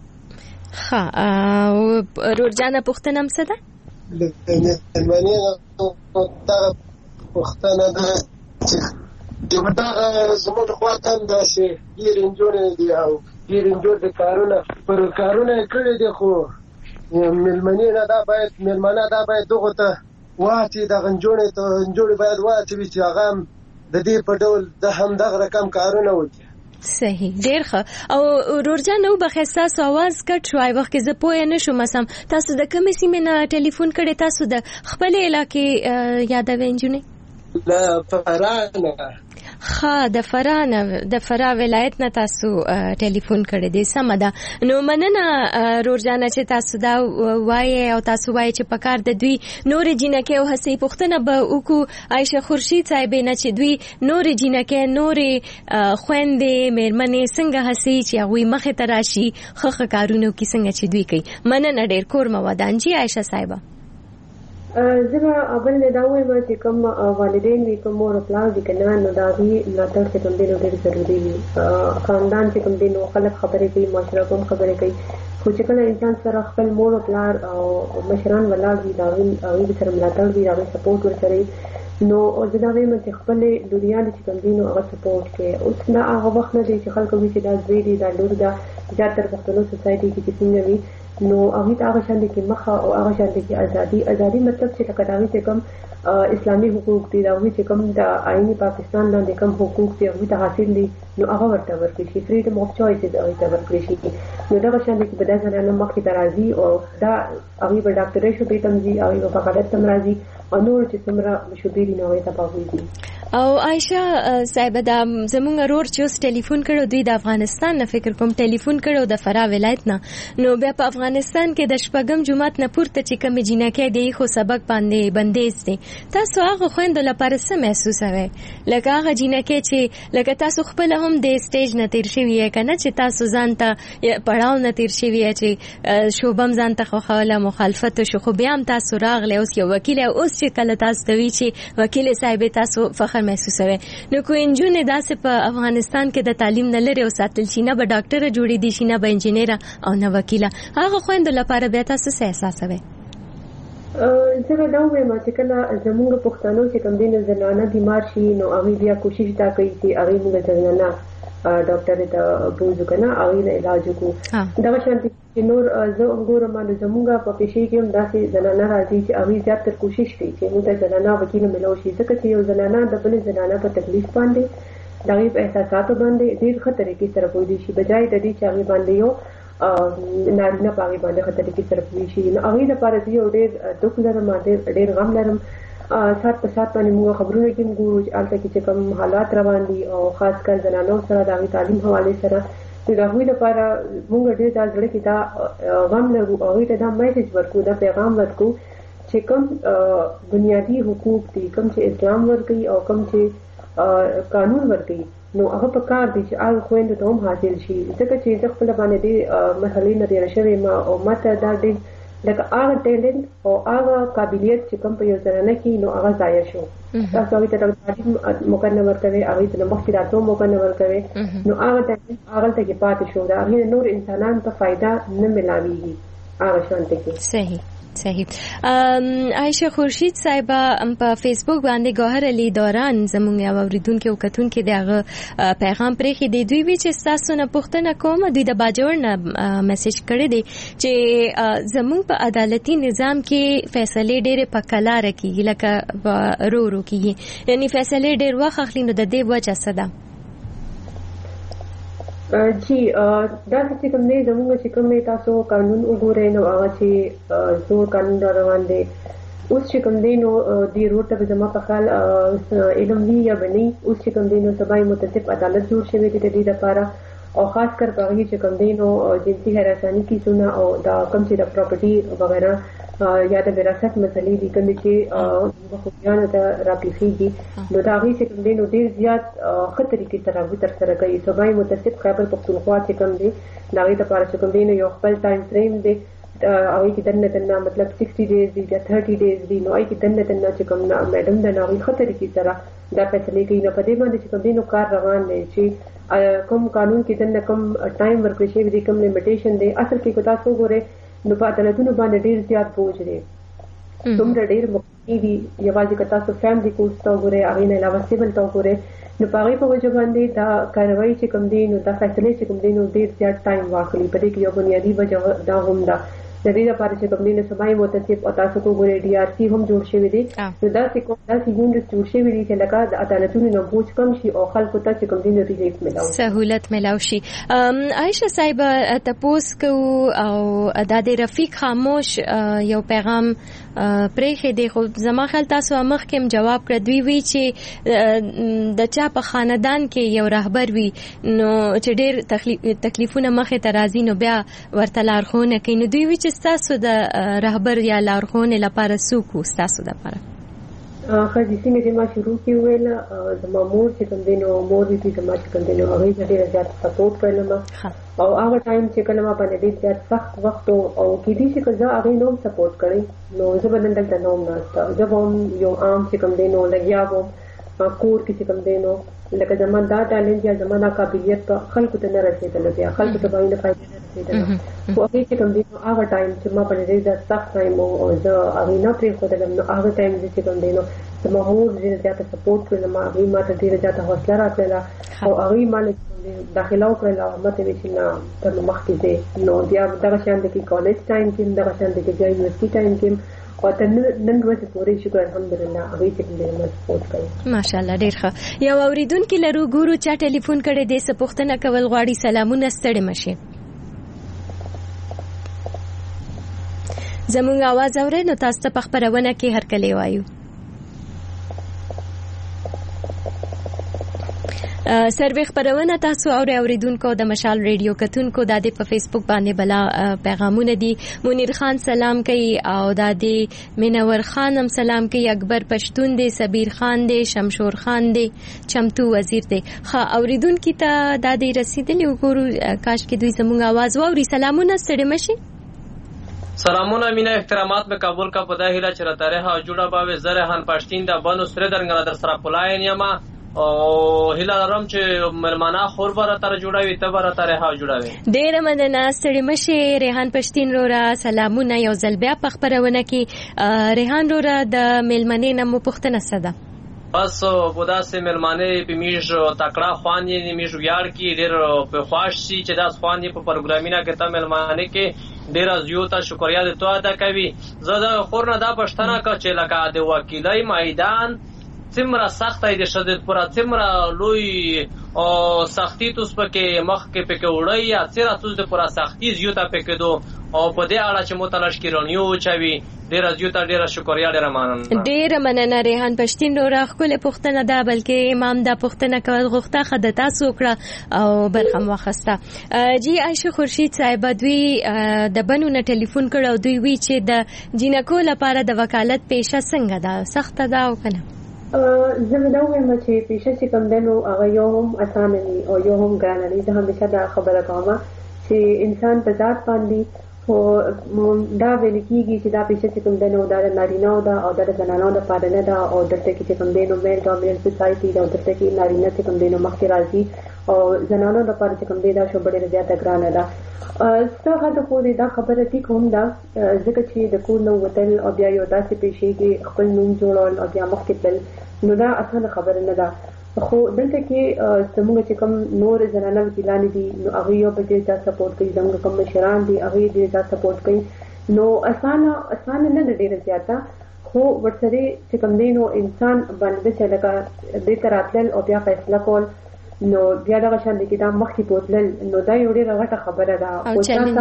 Speaker 6: ها رور جان پوښتنه هم سره
Speaker 3: مېرمنه دا پوښتنه ده چې دا زموږ خواته دا شي یې جوړه دی او ډیر د کارونه کړی دي خو مېلمنه دا باید دغه ته واټي د غنجوړې باید واټي چې هغه د دې په ډول د هم دغه رقم کارونه وکړي.
Speaker 6: صحیح ډیر ښه. او رورجان نو بخښه आवाज کټ شوی وخت کې زه پوه نه شوم سم تاسو د کومې سیمې نه ټلیفون کړی تاسو د خپل علاقې یادوي انجونې
Speaker 3: لا فرانه
Speaker 6: د فرا ولایت نه تاسو ټلیفون کړی دی سم ده نو مننه رورجان چې تاسو دا وایي او تاسو وایي چې پکار د دوی نور جنکه او هسې پښتنه به وکړو عائشه خورشید صاحب نه چې دوی نور جنکه نور خويندې مېرمنې څنګه هسې چې هغه مخه تراشي خخ کارونو کې څنګه چې دوی کوي. مننه ډېر کور مودان جی عائشه صاحب
Speaker 4: زما اول نه دا وایم چې کوم والدین وی کوم مور پلان دي کنه نو دا وی لاتر څه کوم دینو ډېر ضروری دي خاندان چې کوم دینو خلک خبرې کوي معاشره کوم خبرې کوي خو چې کله انسان سره خپل مور پلان او مشران ولاړ دي دا وی سره ملاتړ دي دا سپورټ ورکړي نو زدا وایم چې خپل دنیا چې کوم دینو هغه سپورټ کوي اوس دا هغه وخت نه دي چې خلکو وی چې دا زوی دي دا لور دا زیاتره پښتنو سوسایټي کې څنګه وی نو هغه شان دي کې مخه او هغه شان دي کې ازادي مطلب چې کډاوي ته کوم اسلامي حقوق دي دا وی چې کوم د آئینی پاکستان باندې کوم حقوق دي هغه ته حاصل دي نو هغه ورته ورکړي شي فریډم اف چويس دي هغه ته ورکړي شي نو دا شان دي چې بدل نه مخکې ترازی او دا هغه په ډاکټرې شو به تم دي او په کاله تم راځي او نور چې څومره مشهوري نه وي تاسو
Speaker 6: او عائشہ صاحب دا زمونږ رور چې اوس ټلیفون کړو دوی د افغانستان نه فکر کوم ټلیفون کړو د فرا ولایت نه نو بیا په افغانستان کې د شپږم جمعات نه پورته چې کوم جنکه دی خو سبق باندې بندیز دي تاسو هغه خويندو لپاره څه محسوسوي لکه هغه جنکه چې لکه تاسو خپل هم د سټیج نه تیر شوی کنه چې تاسو ځان ته پړاو نه تیر شوی چې شوبم ځان ته خوله مخالفت شو خو بیا هم تاسو راغله اوس یو وکیل اوس چې کله تاسو دوی چې وکیل صاحب تاسو محسوسوي نو کوی انجونې داسې په افغانستان کې د تعلیم نه لري او ساتل شي نه به ډاکټر جوړې دي شي نه به انجینیر او نه وکیله هغه خويندو لپاره بیا تاسو څه احساس کوئ
Speaker 4: زه دا وایم چې کله زموږ پښتنو چې کوم دین زنانه بیمار شي نو هغه بیا کوشش تا کوي چې هغه موږ زنانه ډاکټر ته بوزو کنه هغه علاج وکړو دا شانتي نور زه وګورم نو زموږ په پیشي کې هم داسې زنانه راځي چې هغه زیاتره کوشش کوي چې موږ زنانه وکیل ملو شي ځکه چې یو زنانه د بل زنانه په تکلیف باندې دغه په احساساتو باندې ډېر خطرې کې سره پوي شي بجای د دې چې هغه باندې یو نارینه پاغي باندې خطرې کې سره پوي شي نو هغه لپاره یو ډېر دکھ لرم ډېر غم لرم سات په سات باندې موږ خبرونه کې موږ البته چې کوم حالات روان دي او خاص کر زنانو سره د تعلیم حواله سره د هغوی لپاره موږ ډېر د زړه کې دا غم لرو او هغوی ته دا میسج ورکو دا پیغام ورکو چې کوم بنیادی حقوق دي کوم چې اسلام ورکوي او کوم چې قانون ورکوي نو هغه په کار دي چې هغه خويندو ته هم حاصل شي ځکه چې د خپل باندې د مسلې نه ډېر شوی ما او ماته دا ډېر لکه هغه ټیلنټ او هغه قابلیت چې کوم په یو زنانه کې نو هغه ضایع شو تاسو هغه ته تعلیم مقرره ورکوي هغه ته مخکې راتلو مقرره ورکوي نو هغه ته کې پاتې شو دا هغه نور انسانان ته فائدہ نه ملاويږي هغه شانته کې
Speaker 6: صحیح عائشہ خورشید صاحب په فیسبوک باندې گوهر علي دوران زموږ اوریدونکو کتونکو دغه پیغام پرې دی دوی چې تاسو نه پوښتنه کوم دوی د باجوړ نه میسج کړی دی چې زموږ په عدالتي نظام کې فیصله ډېره پکلار کیږي لکه رو کیږي یعنی فیصله ډېر وخت اخلي نو د دې وجه څه ده
Speaker 4: جی دا چې کوم نه زموږ چې کوم تاسو قانون وګورئ نو هغه چې زور قانون روان دي اوس چې کوم دی نو د روټ په جمع په خال علم وی یا بني اوس چې کوم دی نو سبای متصف عدالت جوړ شوی دی د دې لپاره او خاص کر په هغه چې کوم دی نو جنسي هراسانی کیسونه او دا کوم چې د پراپرټي وغیرہ یا د وراثت مسلې دي کوم چې بخویان ته راپیږي نو دا هغه چې کوم دی نو ډیر زیات خطرې کې سره تر سره کوي سبای متصف خیبر پختونخوا چې کوم دی دا غي د پاره چې کوم دی نو یو خپل ټایم فریم دی هغه کې دنه مطلب 60 ډیز دي یا 30 ډیز دي نو هغه کې دنه چې کوم میډم د ناوي خطرې کې سره دا فیصله کوي نو په دې باندې چې کوم دی نو کار روان دی چې کوم قانون کې دنه کوم ټایم ورکړي شي د کوم لیمیټیشن دی اصل کې کو تاسو ګوره نو په عدالتونو باندې ډیر زیات بوج دی دومره ډیر مخکې دي یوازې که تاسو فیملی کوست تا ګوره هغه نه علاوه سیبل تا ګوره نو په هغه په وجه باندې دا کاروایی چې کوم دی نو دا فیصله چې کوم دی نو ډیر زیات ټایم واخلي په دې کې یو بنیادی وجه دا هم ده د دې لپاره چې کوم دی نو سبای متصف او تاسو کو ګوره ډي آر سی هم جوړ شوی دی نو دا چې کوم داسې یونټ جوړ شوی دی چې لکه د عدالتونو نه بوج کم شي او خلکو ته چې کوم دی نو ریلیف ملاوي
Speaker 6: سہولت ملاوي شي عائشہ صاحب تاسو کو او د رفیق خاموش یو پیغام پرې دی خو زما خیال تاسو مخکې جواب کړ دوی وی چې د چا په خاندان کې یو رهبر وي نو چې ډېر تکلیفونه مخه ترازی نو بیا ورته لارښوونه کوي نو دوی وی چې تاسو د رهبر یا لارښوونه لپاره سوکو تاسو د لپاره
Speaker 4: خځې چې ما شروع کی ویل د مامور چې کوم دینو مور دې چې ما چې کوم دینو هغه ډېر زیات سپورټ کړل او هغه ټایم چې کله ما باندې ډېر زیات سخت وخت او کې دې چې کله هغه نوم سپورټ کړی نو زه باندې دلته نوم ناشته زه هم یو عام چې کوم دینو لګیا وم کور کې چې کوم دینو لکه زمون دا ټالنت یا زمون دا قابلیت په خلکو ته نه رسیدل بیا خلکو ته باندې فائدې نه رسیدل خو هغه چې کوم دینو هغه ټایم چې ما باندې ډېر سخت ټایم او زه هغه نه پرې خو دلم نو هغه ټایم چې کوم دینو د مامور ډېر زیات سپورټ کړل ما هغه ما ته ډېر زیات حوصله راکړه او هغه مال داخله وکړه ماته وی چې نه تر مخکې دې نو بیا دغه شان د کالج ټایم کې دغه شان د یونیورسيټي ټایم کې او تر نن ورځې پورې شکر الحمدلله هغه چې دې ما سپورټ کړی
Speaker 6: ماشاءالله ډېر ښه یو اوریدونکو لرو ګورو چا ټلیفون کړی دې څه پوښتنه کول غواړي سلامونه ستړي مشه زموږ आवाज اورئ نو تاسو ته په خبرونه کې هر کله وایو سروې خبرونه تاسو اوریدونکو د مشال ریډیو کتونکو د دې په فیسبوک باندې بلا پیغامونه دي. منیر خان سلام کوي او د دې منور خان هم سلام کوي. اکبر پښتون دی، سبیر خان دی، شمشور خان دی، چمتو وزیر دی. خا اوریدونکو ته د دې رسیدلی وګورو کاش کې دوی زموږ आवाज واوري. سلامونه ستړي مشي.
Speaker 5: سلامونه مینا احترامات به کابل کا پدا هیله چر تاریخ جوړه باوي زرهان پښتین د بنو سره درنګل در سره پلاین یما او هیله لرم چې ملمانه خوربره تر جوړوي تبر تاریخ جوړوي. ډیر مننه ستړي مشي ریحان پښتین رورا. سلامونه یو ځل بیا په خبرونه کې ریحان رورا د ملمنې نمو پښتنه صدا بس بودا سه ملمانه په میژ تکړه خوانې میژ ویاړ کې ډیر په خواش شي چې داس خوانې په پروګرامینا کې ته ملمانه کې ډیر زیاته شکریا د تو ادا کوي. زه خورنه دا پښتنه کا چې لکه د وکیلای میدان څومره سخت دی شدت پر څومره لوی او سختی توس پکې مخ کې پکې وړي یا څیرا توس د پر سختی زیاته پکې دو او په دې اړه چې متلش کیرونیو چوي ډیر زیاته ډیر شکریا ډیر مننه ریحان پښتین رورا. خپل پښتنه دا بلکې امام دا پښتنه کول غوښته خدای تاسو کړه او برخم واخسته. جی عائشه خورشید صاحب دوی د بنونه ټلیفون کړو دوی وی چې د جنکو لپاره د وکالت پیشه څنګه ده سخت ده او کنه.
Speaker 4: زه دا وایم چې پیشه چې کوم دنو هغه یو هم اسانه نه او یو هم ګرانه نه. زه همیشه دا خبره کوم چې انسان په ذات باندې او دا ویل کېږي چې دا پیشه چې کوم دنو دا نارینه او دا او د زنانو لپاره نه دا او دلته کې چې کوم دنو میل ډومیننت سوسایټي دا دلته کې نارینه چې کوم دنو مخکې راځي او زنانو لپاره چې کوم دی دا شو ډېره زیاته ګرانه ده. څه حد پورې دا خبره ټیک هم ده ځکه چې د کور نه وتل او بیا یو داسې پیشې کې خپل نوم جوړول او بیا مخکې تل نو دا اسانه خبره نه ده. خو دلته کې زموږ چې کوم نور زنانه وکیلان دي نو هغه یو په دې ځای سپورټ کوي. زموږ کوم مشران دي هغه دې ځای سپورټ کوي. نو اسانه نه ده ډېره زیاته خو ورسره چې کوم دی نو انسان باندې چې لکه دې تراتل او بیا فیصله کول نو بیا دا شان دي چې دا مخکې بوتل نو دا یو ډېر غټه خبره ده او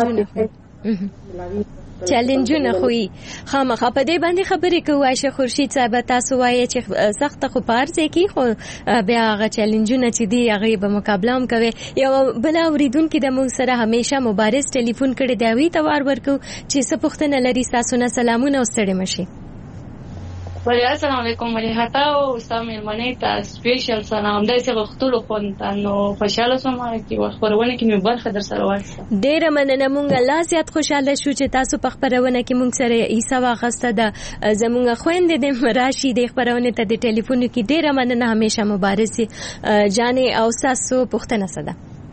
Speaker 4: چیلنجونه خوې خامخا په دې باندې خبرې کوو. عائشه خورشید صاحب تاسو وایي چې سخت خو پارځي کې خو بیا هغه چیلنجونه چې دی هغه به مقابله هم کوي. یو بل اوریدونکو د موږ سره همیشه مبارز ټلیفون کړي دی وی توار ورکو چې څه پوښتنه لري تاسو نه سلامونه او ستړي مشي.
Speaker 8: السلام علیکم مليحتا او استاد مېرمنې ته سپیشل سلام د څه وختلو خونتانو خوشاله سم چې خبرونه کې مې برخه در سره واسه. ډېر مننه مونږ الله زیات خوشاله شو چې تاسو په خبرونه کې مونږ سره ایسا واخسته د زمونږ خويندې د مراشي د خبرونه ته د ټلیفون کې ډېر مننه همیشه مبارزي جانې او تاسو پښتنه صدا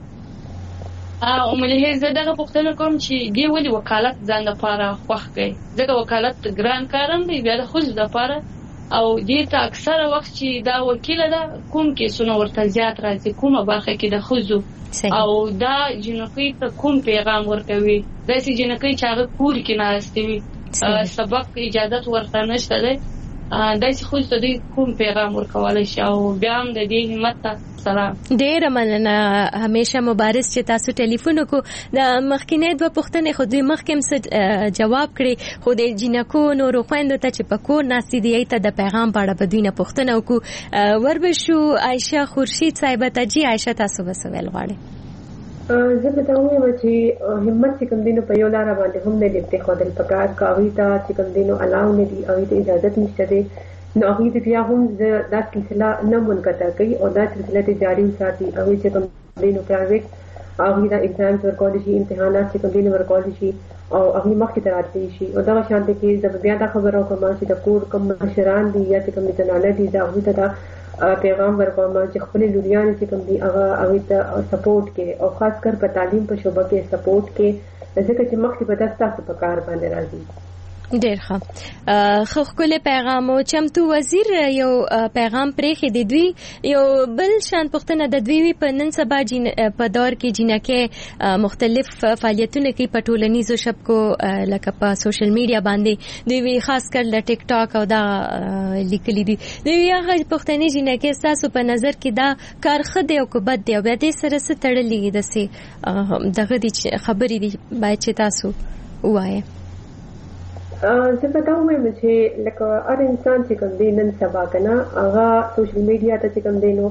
Speaker 8: مليحه زه دغه پښتنه کوم چې دی ولې وکالت ځان لپاره خوښ کوي ځکه وکالت ګران کارم دی بیا د خود لپاره او دې ته اکثره وخت چې دا وکیل ده کوم کې سونه ورته زیات راځي کومه برخه کې د خوځو او دا جنکې ته کوم پیغام ورکوي داسې جنکې چې هغه کور کې ناستوي سبق اجازه ورته نشته ده داسې خو ته کوم پیغام ورکولای شي او بیا هم د دې همت سلام. ډېر مننه همیشه مبارز چې تاسو ټلیفون کو د مخکینه د پښتنې خو د مخکم جواب کړي خو د جنکو نورو خويندو ته چې پکور ناسي دی ته د پیغام پاړه بدینه پښتنه کو وربشو. عائشه خورشید صاحب ته جی عائشه تاسو وسویل غواړي.
Speaker 4: زه به دا وایم چې همت چې کوم دینو په یو لار باندې هم نه لپته خدای په کار کوي ته چې کوم دینو الاو نه دی او ته اجازه نشته دی نو هغه دې بیا هم دا سلسله نه منقطع کوي او دا سلسله جاری وساتي او چې کوم دینو پرایویټ هغه دا ایگزام ورکول شي امتحانات چې کوم دینو ورکول شي او هغه مخکې تراتلی شي او دا شانته کې زه بیا دا خبرو کوم چې د کور کوم مشران دي یا چې کوم جناله دي دا هغه ته پیغام ورکوم چې خپل لوريان چې کوم دي هغه ته سپورټ کې او خاص کر په تعلیم په شوبه کې سپورټ کې ځکه چې مخکې به تاسو په کار باندې راځي.
Speaker 6: ډېر ښه خو خپل پیغام او چمتو وزیر یو پیغام پرې دی دوی یو بل شان پښتنه د دوی په نن سبا په دور کې جنکه مختلف فعالیتونه کوي په ټولنیزو شبکو لکه په سوشل میډیا باندې دوی خاص کر د ټیک ټاک او دا لیکلي دي دوی هغه پښتني جنکه تاسو په نظر کې دا کار خدای او کو بد دی او به دې سره ستړلې دسه دغه دي خبرې دي باید چې تاسو وایي.
Speaker 4: زه به دا وایم چې لکه هر انسان چې کوم دی نن سبا کنه هغه سوشل میډیا ته چې کوم دی نو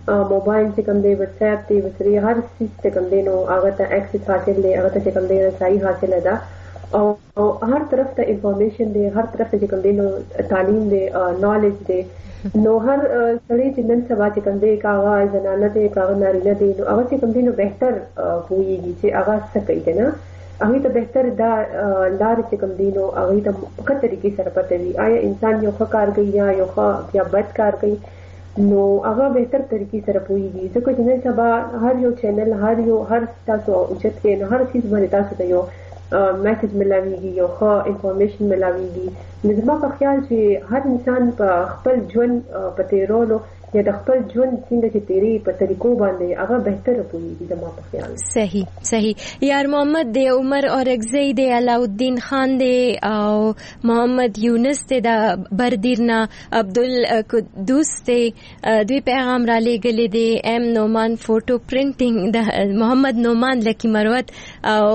Speaker 4: موبایل چې کوم دی واتس اپ دی وسري هر څه چې کوم دی نو هغه ته اکسس حاصل دی هغه ته چې کوم دی رسایي حاصل ده او هر طرف ته انفارمیشن دی هر طرف ته چې کوم دی نو تعلیم دی نالج دی نو هر سړی چې نن سبا چې کوم دی کاغه زنانه دی کاغه نارینه دی نو هغه چې کوم دی نو بهتر وایي چې هغه څه کوي کنه هغه ته بهتر دا لار چې کوم دی نو هغه ته په کتر طریقې سره پته وي آیا انسان یو ښه کار کوي یا یو ښه یا بد کار کوي نو هغه بهتر طریقې سره پوهیږي ځکه چې نن سبا هر یو چینل هر تاسو اوچت کې نو هر چیز باندې تاسو ته یو میسج ملاويږي یو ښه انفارمیشن ملاويږي نو زما په خیال چې هر انسان په خپل ژوند په تیرولو یا د خپل ژوند څنګه چې تیری په طریقو باندې هغه بهتر پوهیږي زما په خیال
Speaker 6: صحیح یار محمد دی عمر اورګزی دی علاؤالدین خان دی او محمد یونس دی د بردیرنا عبدالقدوس دی دوی پیغام را لېږلی دی ام نومان فوټو پرنټینګ د محمد نومان لکی مروت او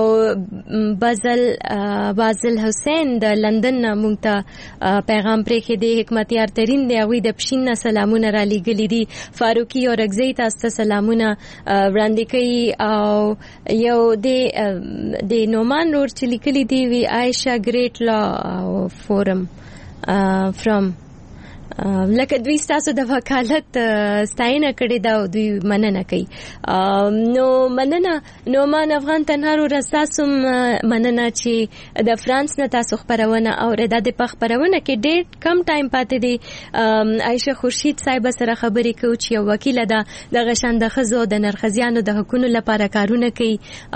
Speaker 6: بازل حسین د لندن مونږ ته پیغام پرېښی دی حکمتیار ترین دی هغوی د پښین نه سلامونه را لېږلي دي فاروقي اورګزی تاسو ته سلامونه وړاندې کوي او یو د نومان روډ چې لیکلي دی وی عائشہ گریټ لا فورم فرام لکه دوی ستاسو د وکالت ستاینه کړې ده او دوی مننه کوي نو مننه نومان افغان تنهارو رساسم مننه چې د فرانس نه تاسو خبرونه اورېده د خبرونه کې ډېر کم ټایم پاتې دی عائشہ خورشید صاحب سره خبرې کوي چې یو وکیل ده د غشن د خزو د نرخزیانو د حقوقو لپاره کارونه کوي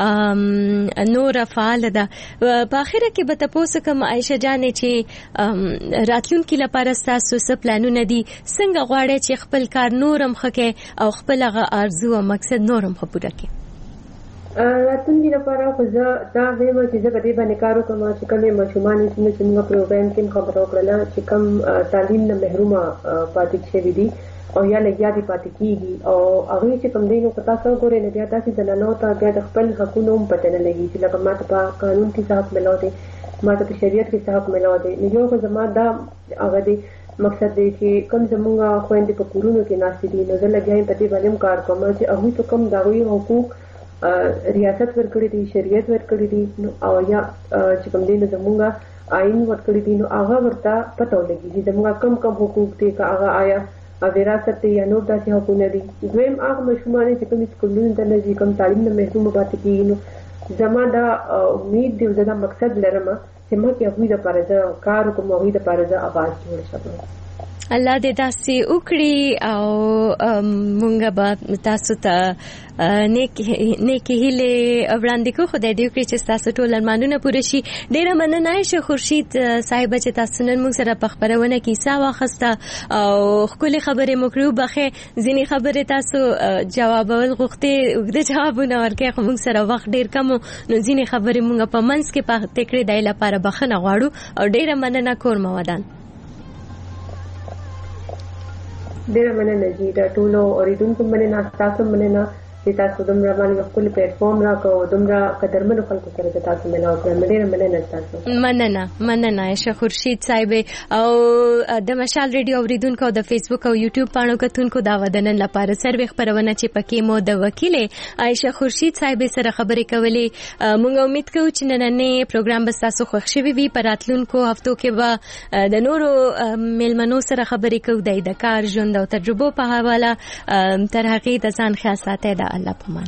Speaker 6: نور فعال ده په اخر کې به تاسو کوم عائشہ جانې چې راتلونکي لپاره تاسو پلانونه دي څنګه غواړي چې خپل کار نورم خکې او خپل ارزو او مقصد نورم خپوره کړي
Speaker 4: راتلونکي لپاره خو زه دا وایم چې زه په دې باندې کار کوم چې کومه ماشومان چې موږ پروګرام کې خبرو کړل چې کم تعلیم نه محرومه پاتې شوي دي او یا لګیا دي پاتې کیږي او هغه چې کوم دینو پتا څو ګورې نه بیا تاسو د ننو ته بیا د خپل حقوقو پته نه لګي چې لکه ماته په قانون کې صاحب ملو دي ماته په شریعت کې صاحب ملو دي نو یو زما دا هغه دي مقصد دی چې کوم زمونږه خويندې په کورونو کې ناشې دي نو زه لګیایم په دې باندې کار کوم چې هغه ته کوم داوی حقوق ریاست ورکړي دي شریعت ورکړي دي او یا چې کوم دین زمونږه آئین ورکړي دي نو هغه ورته پته ولګي چې زمونږه کم حقوق دي که هغه آیا وراثت دی یا نور داسې حقوقونه دي دویم هغه مشروعانه چې کوم سکولونو ته نه ځي کوم تعلیم نه محروم پاتې کیږي نو زما دا امید دی دا مقصد لرم چې ما کې هغوی د پاره کار کوم هغوی د پاره آواز جوړ شم
Speaker 6: الله دې تاسو وکړي او مونږ به تاسو ته نیکی هیله وړاندې کوو خدای دې وکړي چې تاسو ټول ارمانونه پوره شي ډیره مننه عائشہ خورشید صاحب چې تاسو نن موږ سره په خبرونه کې حصہ واخیسته او خپل خبرې مو کړو بخې ځینې خبرې تاسو جوابول غوښتي وګړي جوابونه ورکړي خو موږ سره وخت ډیر کم نو ځینې خبرې موږ په منځ کې پاتې کړې دای لپاره بخښنه غواړو او ډیره مننه کورم ودان
Speaker 4: ډیره مننه جی دا ټولو اوریدونکو مننه تاسو مننه چې تاسو دومره باندې خپل پلیټ فارم راکو دومره قدرمنو خلکو سره تاسو ملاو کړم ډیره مننه تاسو
Speaker 6: مننه عائشہ خورشید صاحب او د مشال ریډیو اوریدونکو د فیسبوک او یوټیوب پاڼو کتونکو دا ودنن لپاره سروي خبرونه چې پکې مو د وکیل عائشہ خورشید صاحب سره خبرې کولې موږ امید کوو چې نننې پروګرام به تاسو خوښ شي وي په راتلونکو هفتو کې به د نورو میلمنو سره خبرې کوو د کار ژوند او تجربو په حواله تر هغې د ځان خیال ساتئ الله پمان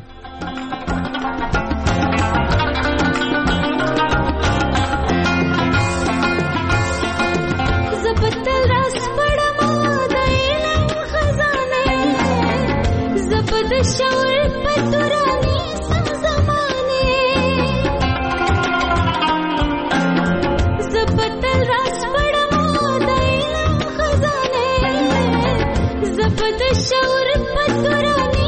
Speaker 7: زبتل راس پړما د علم خزانه زبد شور پتورانی سم زمانه زبتل راس پړما د علم خزانه زبد شور پتورانی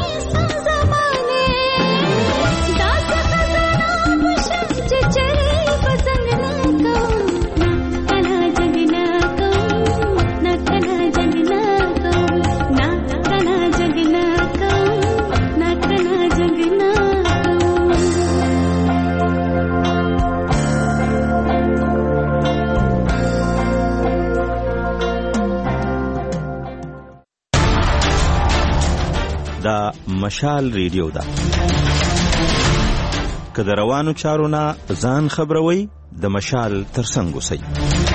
Speaker 14: دا مشال ریډیو ده. که د روانو چارو نه ځان خبروي د مشال ترڅنګ اوسئ.